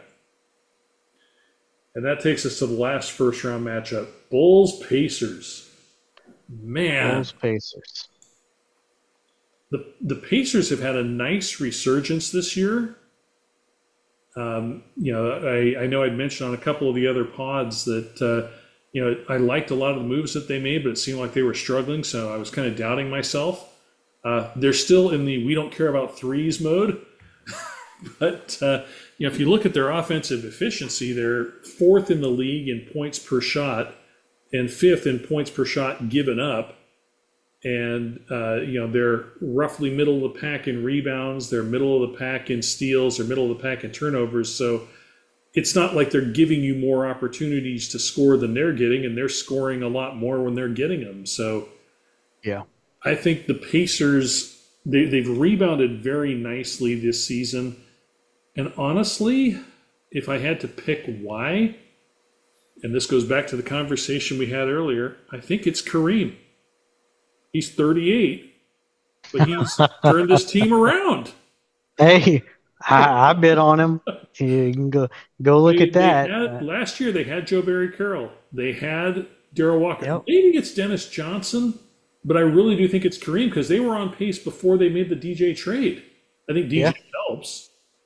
And that takes us to the last first round matchup: Bulls Pacers. Man, Bulls Pacers. The the Pacers have had a nice resurgence this year. Um, you know, I, I know I'd mentioned on a couple of the other pods that uh, you know I liked a lot of the moves that they made, but it seemed like they were struggling. So I was kind of doubting myself. Uh, they're still in the we don't care about threes mode, but uh, you know if you look at their offensive efficiency, they're fourth in the league in points per shot and fifth in points per shot given up. And, uh, you know, they're roughly middle of the pack in rebounds. They're middle of the pack in steals. They're middle of the pack in turnovers. So it's not like they're giving you more opportunities to score than they're getting, and they're scoring a lot more when they're getting them. So yeah, I think the Pacers, they, they've rebounded very nicely this season. And honestly, if I had to pick why, and this goes back to the conversation we had earlier, I think it's Kareem. He's thirty-eight, but he's turned this team around. Hey, I, I bet on him. You can go go look They- at that. they had- last year they had Joe Barry Carroll. They had Darryl Walker. Yep. Maybe it's Dennis Johnson, but I really do think it's Kareem because they were on pace before they made the D J trade. I think D J Yeah. helps.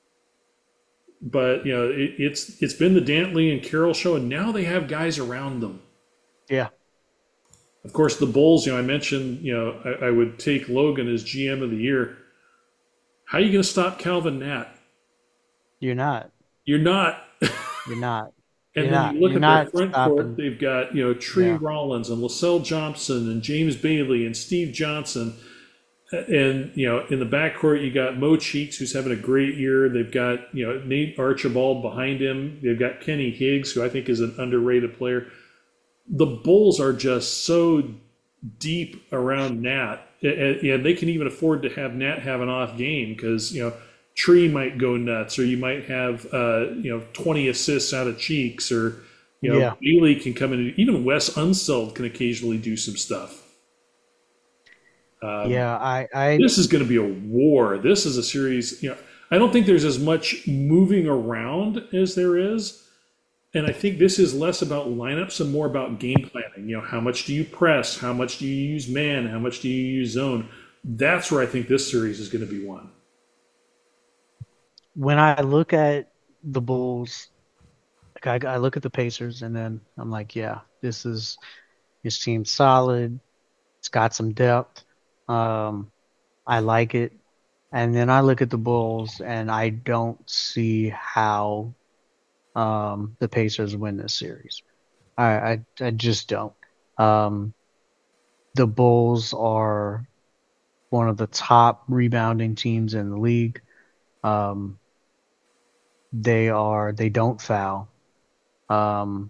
But, you know, it, it's it's been the Dantley and Carroll show, and now they have guys around them. Yeah. Of course, the Bulls, you know, I mentioned, you know, I, I would take Logan as G M of the year. How are you going to stop Calvin Nat? You're not. You're not. You're not. And You're then not. you look You're at not their front stopping. court, they've got, you know, Tree Yeah. Rollins and LaSalle Johnson and James Bailey and Steve Johnson. And, you know, in the backcourt, you got Mo Cheeks, who's having a great year. They've got, you know, Nate Archibald behind him. They've got Kenny Higgs, who I think is an underrated player. The Bulls are just so deep around Nat. And and they can even afford to have Nat have an off game because, you know, Tree might go nuts, or you might have, uh, you know, twenty assists out of Cheeks, or, you know, Yeah. Bailey can come in. Even Wes Unseld can occasionally do some stuff. Um, Yeah, I, I This is going to be a war. This is a series. You know, I don't think there's as much moving around as there is, and I think this is less about lineups and more about game planning. You know, how much do you press? How much do you use man? How much do you use zone? That's where I think this series is going to be won. when I look at the Bulls, like I, I look at the Pacers, and then I'm like, yeah, this is this team's solid. It's got some depth. Um, I like it. And then I look at the Bulls, and I don't see how um, the Pacers win this series. I, I, I just don't. Um, the Bulls are one of the top rebounding teams in the league. Um, they are. They don't foul. Um,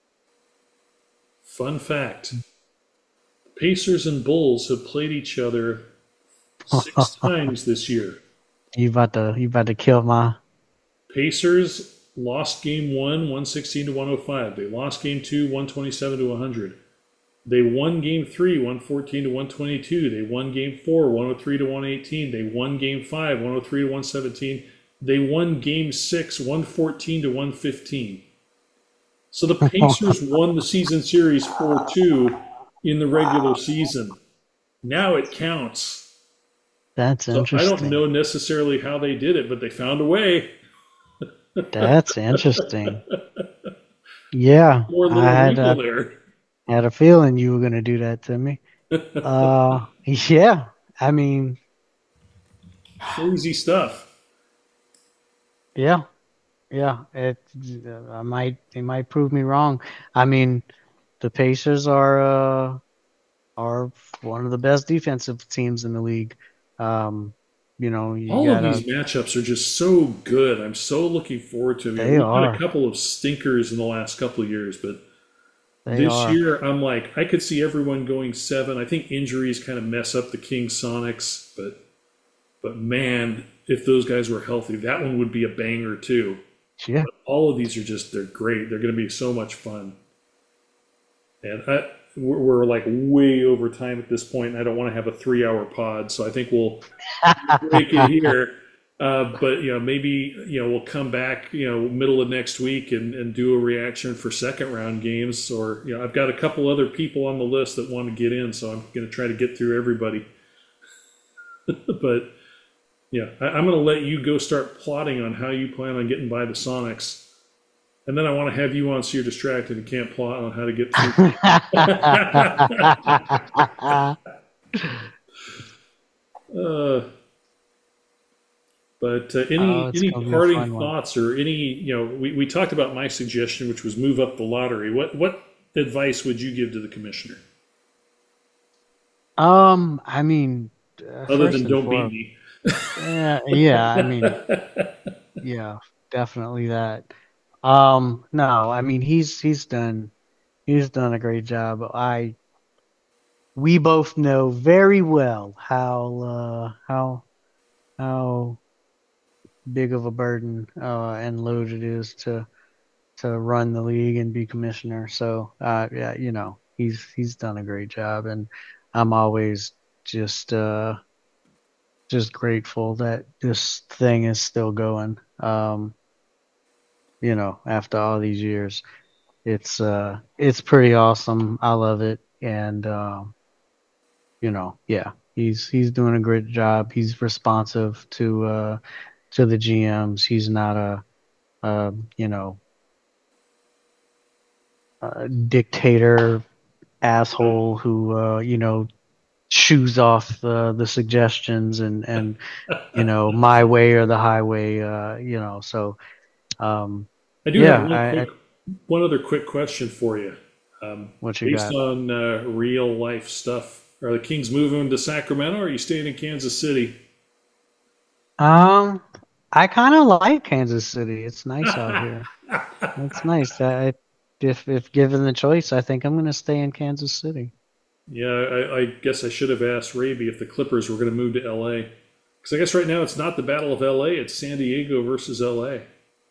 Fun fact: Pacers and Bulls have played each other six times this year. you about to you about to kill my. Pacers lost game one, one sixteen to one oh five. They lost game two, one twenty-seven to one hundred. They won game three, one fourteen to one twenty-two. They won game four, one oh three to one eighteen. They won game five, one oh three to one seventeen. They won game six, one fourteen to one fifteen. So the Pacers won the season series four two in the regular season. Now it counts. That's So I interesting. don't know necessarily how they did it, but they found a way. That's interesting. Yeah, More little I had wrinkle a, there. had a feeling you were going to do that to me. Uh, yeah, I mean, Crazy stuff. yeah, yeah. It, I might, they might prove me wrong. I mean, the Pacers are uh, are one of the best defensive teams in the league. Um, you know, you All gotta, of these matchups are just so good. I'm so looking forward to them. They We've are. had a couple of stinkers in the last couple of years, but They this are. year I'm like, I could see everyone going seven. I think injuries kind of mess up the Kings Sonics, but but man, if those guys were healthy, that one would be a banger too. Yeah. But all of these are just, they're great. They're going to be so much fun. And I, we're, we're like way over time at this point, and I don't want to have a three hour pod, so I think we'll break it here. Uh, but, you know, maybe, you know, we'll come back, you know, middle of next week and, and do a reaction for second round games. Or, you know, I've got a couple other people on the list that want to get in, so I'm going to try to get through everybody. But, yeah, I, I'm going to let you go start plotting on how you plan on getting by the Sonics. And then I want to have you on so you're distracted and can't plot on how to get through. uh, But uh, any Oh, it's any gonna be a parting fun one. thoughts or any, you know, we, we talked about my suggestion, which was move up the lottery. What what advice would you give to the commissioner? Um, I mean, uh, Other first than and don't foremost- beat me. Yeah, yeah, I mean, yeah, definitely that. Um, no, I mean he's he's done he's done a great job. I we both know very well how uh how how big of a burden uh and load it is to to run the league and be commissioner. So uh yeah, you know, he's he's done a great job, and I'm always just uh just grateful that this thing is still going. Um, you know, after all these years, it's uh, it's pretty awesome. I love it, and um, you know, yeah, he's he's doing a great job. He's responsive to uh, to the G Ms. He's not a, a you know, a dictator asshole who uh, you know choose off the the suggestions and and you know my way or the highway. Uh, you know, so um, I do yeah, have one I, quick, I, one other quick question for you. Um, what you based got? on uh, real life stuff, are the Kings moving to Sacramento, or are you staying in Kansas City? Um, I kind of like Kansas City. It's nice out here. It's nice. I, if if given the choice, I think I'm going to stay in Kansas City. Yeah, I, I guess I should have asked Raby if the Clippers were going to move to L A. Because I guess right now it's not the Battle of L A, it's San Diego versus L A.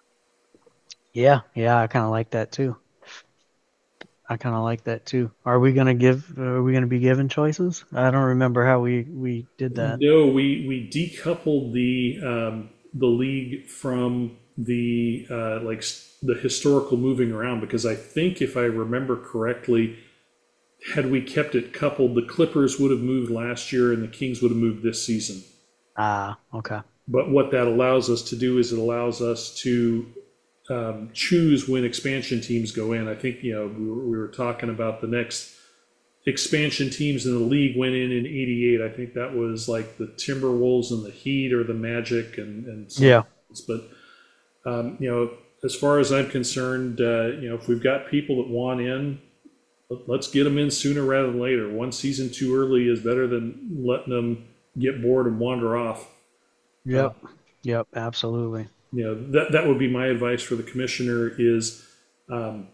Yeah, yeah, I kind of like that too. I kind of like that too. Are we gonna give? Are we gonna be given choices? I don't remember how we, we did that. No, we we decoupled the um, the league from the uh, like the historical moving around, because I think if I remember correctly, had we kept it coupled, the Clippers would have moved last year and the Kings would have moved this season. Ah, okay. But what that allows us to do is it allows us to um, choose when expansion teams go in. I think, you know, we were, we were talking about the next expansion teams in the league went in in eighty-eight. I think that was like the Timberwolves and the Heat or the Magic and, and yeah. Else. But, um, you know, as far as I'm concerned, uh, you know, if we've got people that want in, let's get them in sooner rather than later. One season too early is better than letting them get bored and wander off. Yep. Uh, yep. Absolutely. You know, that that would be my advice for the commissioner is um,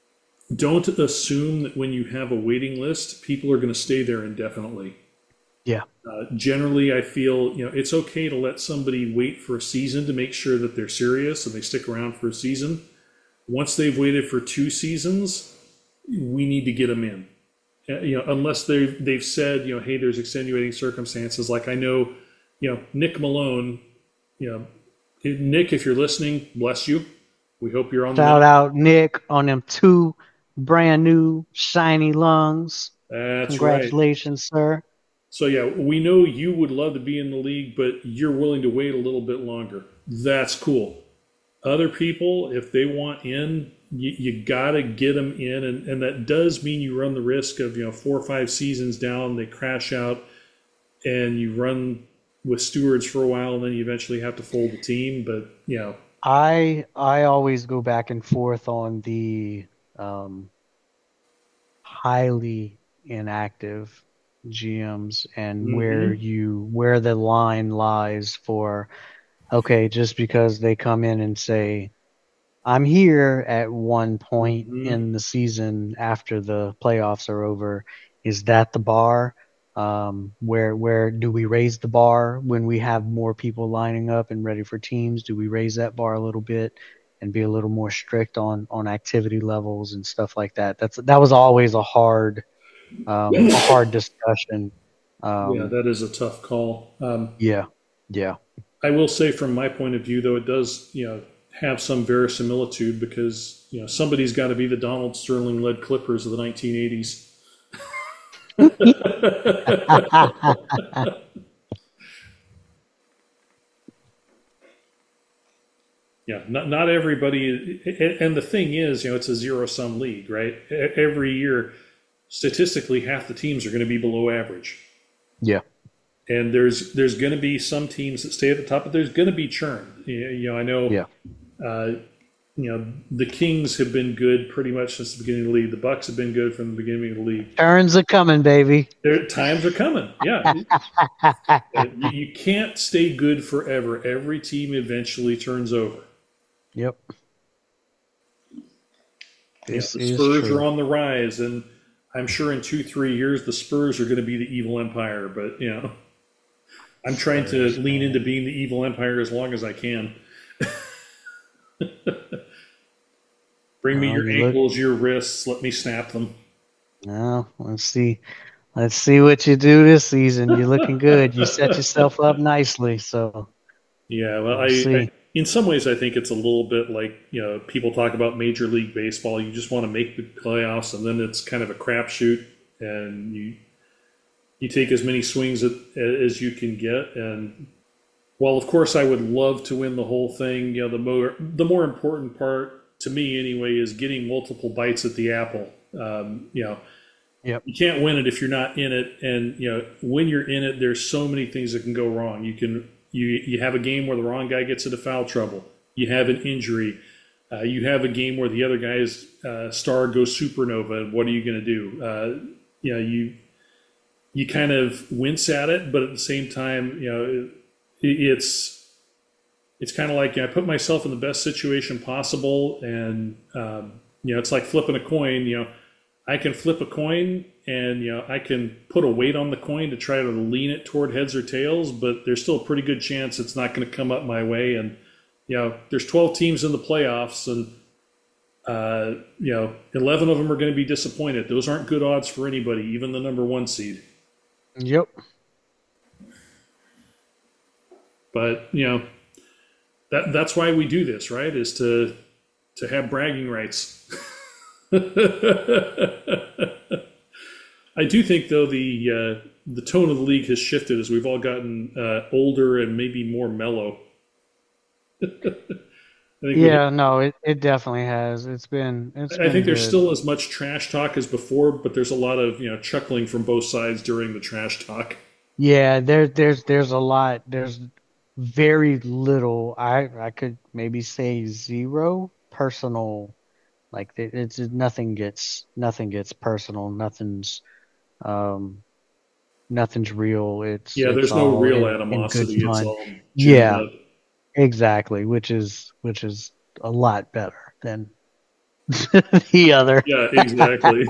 don't assume that when you have a waiting list, people are going to stay there indefinitely. Yeah. Uh, generally, I feel, you know, it's okay to let somebody wait for a season to make sure that they're serious and they stick around for a season. Once they've waited for two seasons, we need to get them in. Uh, you know, unless they've, they've said, you know, hey, there's extenuating circumstances. Like I know, you know, Nick Malone, you know, Nick, if you're listening, bless you. We hope you're on the Shout out Nick on them two brand new shiny lungs. That's Congratulations, right. sir. So yeah, we know you would love to be in the league, but you're willing to wait a little bit longer. That's cool. Other people, if they want in, you, you gotta get them in, and, and that does mean you run the risk of, you know, four or five seasons down, they crash out, and you run with stewards for a while, and then you eventually have to fold the team. But you know, I I always go back and forth on the um, highly inactive G Ms and mm-hmm. where you where the line lies for, okay, just because they come in and say, I'm here at one point mm-hmm. in the season after the playoffs are over, is that the bar? Um, where where do we raise the bar when we have more people lining up and ready for teams? Do we raise that bar a little bit and be a little more strict on on activity levels and stuff like that? That's that was always a hard um, a hard discussion. Um, yeah, that is a tough call. Um, yeah, yeah. I will say, from my point of view, though, it does, you know, have some verisimilitude, because, you know, somebody's got to be the Donald Sterling led Clippers of the nineteen eighties. Yeah, not not everybody, and the thing is, you know, it's a zero sum league, right? Every year, statistically, half the teams are going to be below average. Yeah, and there's there's going to be some teams that stay at the top, but there's going to be churn. You know, I know. Yeah. Uh, You know, the Kings have been good pretty much since the beginning of the league. The Bucks have been good from the beginning of the league. Turns are coming, baby. Their times are coming. Yeah. you, you can't stay good forever. Every team eventually turns over. Yep. This yeah, the Spurs are on the rise, and I'm sure in two, three years the Spurs are going to be the evil empire. But, you know, I'm trying to lean into being the evil empire as long as I can. Bring me um, your ankles, look, your wrists. Let me snap them. No, let's see. Let's see what you do this season. You're looking good. You set yourself up nicely. So, yeah. Well, I, I, in some ways, I think it's a little bit like, you know, people talk about Major League Baseball. You just want to make the playoffs, and then it's kind of a crapshoot, and you you take as many swings at, as you can get. And while, of course, I would love to win the whole thing, you know, the more the more important part, to me anyway, is getting multiple bites at the apple. Um, you know, Yep. You can't win it if you're not in it. And you know, when you're in it, there's so many things that can go wrong. You can you you have a game where the wrong guy gets into foul trouble. You have an injury. Uh, you have a game where the other guy's uh, star goes supernova. And what are you going to do? Uh, you know, you you kind of wince at it, but at the same time, you know, it, it's it's kind of like, you know, I put myself in the best situation possible, and um, you know, it's like flipping a coin. You know, I can flip a coin, and you know, I can put a weight on the coin to try to lean it toward heads or tails, but there's still a pretty good chance it's not going to come up my way. And you know, there's twelve teams in the playoffs, and uh, you know, eleven of them are going to be disappointed. Those aren't good odds for anybody, even the number one seed. Yep. But you know, that that's why we do this, right? Is to to have bragging rights. I do think, though, the uh, the tone of the league has shifted as we've all gotten uh, older and maybe more mellow. I think yeah, no, it, it definitely has. It's been. It's I been think there's good. still as much trash talk as before, but there's a lot of you know chuckling from both sides during the trash talk. Yeah, there, there's, there's a lot. There's very little. I, I could maybe say zero personal. Like it, it's nothing gets, nothing gets personal. Nothing's, um, nothing's real. It's yeah. it's There's no all real in- in animosity. good It's fun. all Yeah, ginned up. exactly. Which is, which is a lot better than the other. Yeah, exactly.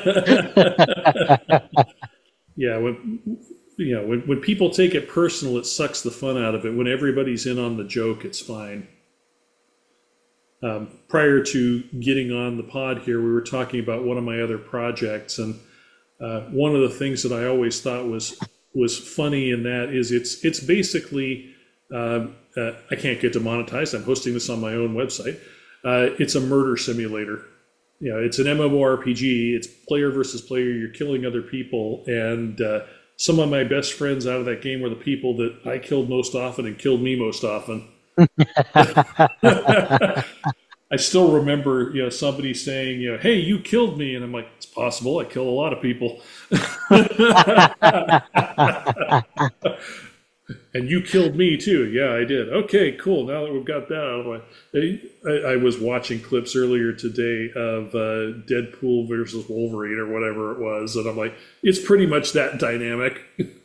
Yeah, when you know when when people take it personal, it sucks the fun out of it. When everybody's in on the joke, it's fine. Um, prior to getting on the pod here, we were talking about one of my other projects, and uh, one of the things that I always thought was was funny in that is it's it's basically uh, uh, I can't get demonetized. I'm hosting this on my own website. Uh, it's a murder simulator. You know, it's an MMORPG. It's player versus player. You're killing other people, and uh, some of my best friends out of that game were the people that I killed most often and killed me most often. I still remember, you know, somebody saying, you know, "Hey, you killed me," and I'm like, "It's possible. I kill a lot of people." And you killed me too. Yeah, I did. Okay, cool. Now that we've got that out of the way, I, I was watching clips earlier today of uh, Deadpool versus Wolverine or whatever it was, and I'm like, it's pretty much that dynamic.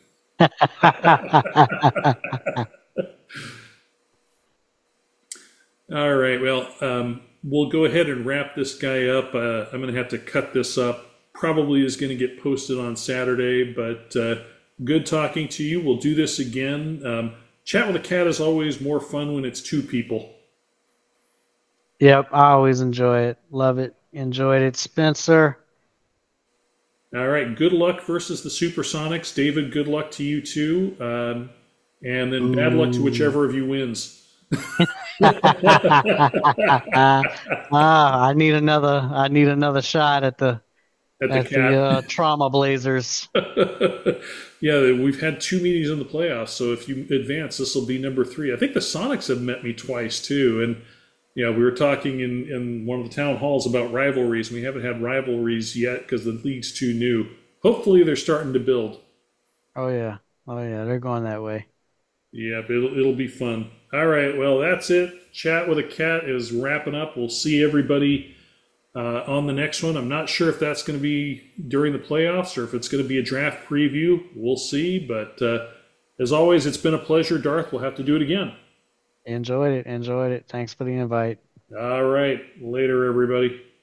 All right. Well, um, we'll go ahead and wrap this guy up. Uh, I'm going to have to cut this up. Probably is going to get posted on Saturday, but. Uh, Good talking to you. We'll do this again. Um, Chat with a Cat is always more fun when it's two people. Yep, I always enjoy it. Love it. Enjoyed it. Spencer. All right. Good luck versus the Supersonics. David, good luck to you too. Um, and then bad luck to whichever of you wins. ah, I need another. I need another shot at the at the, at the uh, Trauma Blazers. Yeah, we've had two meetings in the playoffs, so if you advance, this will be number three. I think the Sonics have met me twice too, and you know, we were talking in, in one of the town halls about rivalries, and we haven't had rivalries yet because the league's too new. Hopefully, they're starting to build. Oh yeah, oh yeah, they're going that way. Yeah, it'll it'll be fun. All right, well that's it. Chat with a Cat is wrapping up. We'll see everybody Uh, on the next one. I'm not sure if that's going to be during the playoffs or if it's going to be a draft preview. We'll see. But uh, as always, it's been a pleasure, Darth. We'll have to do it again. Enjoyed it. Enjoyed it. Thanks for the invite. All right. Later, everybody.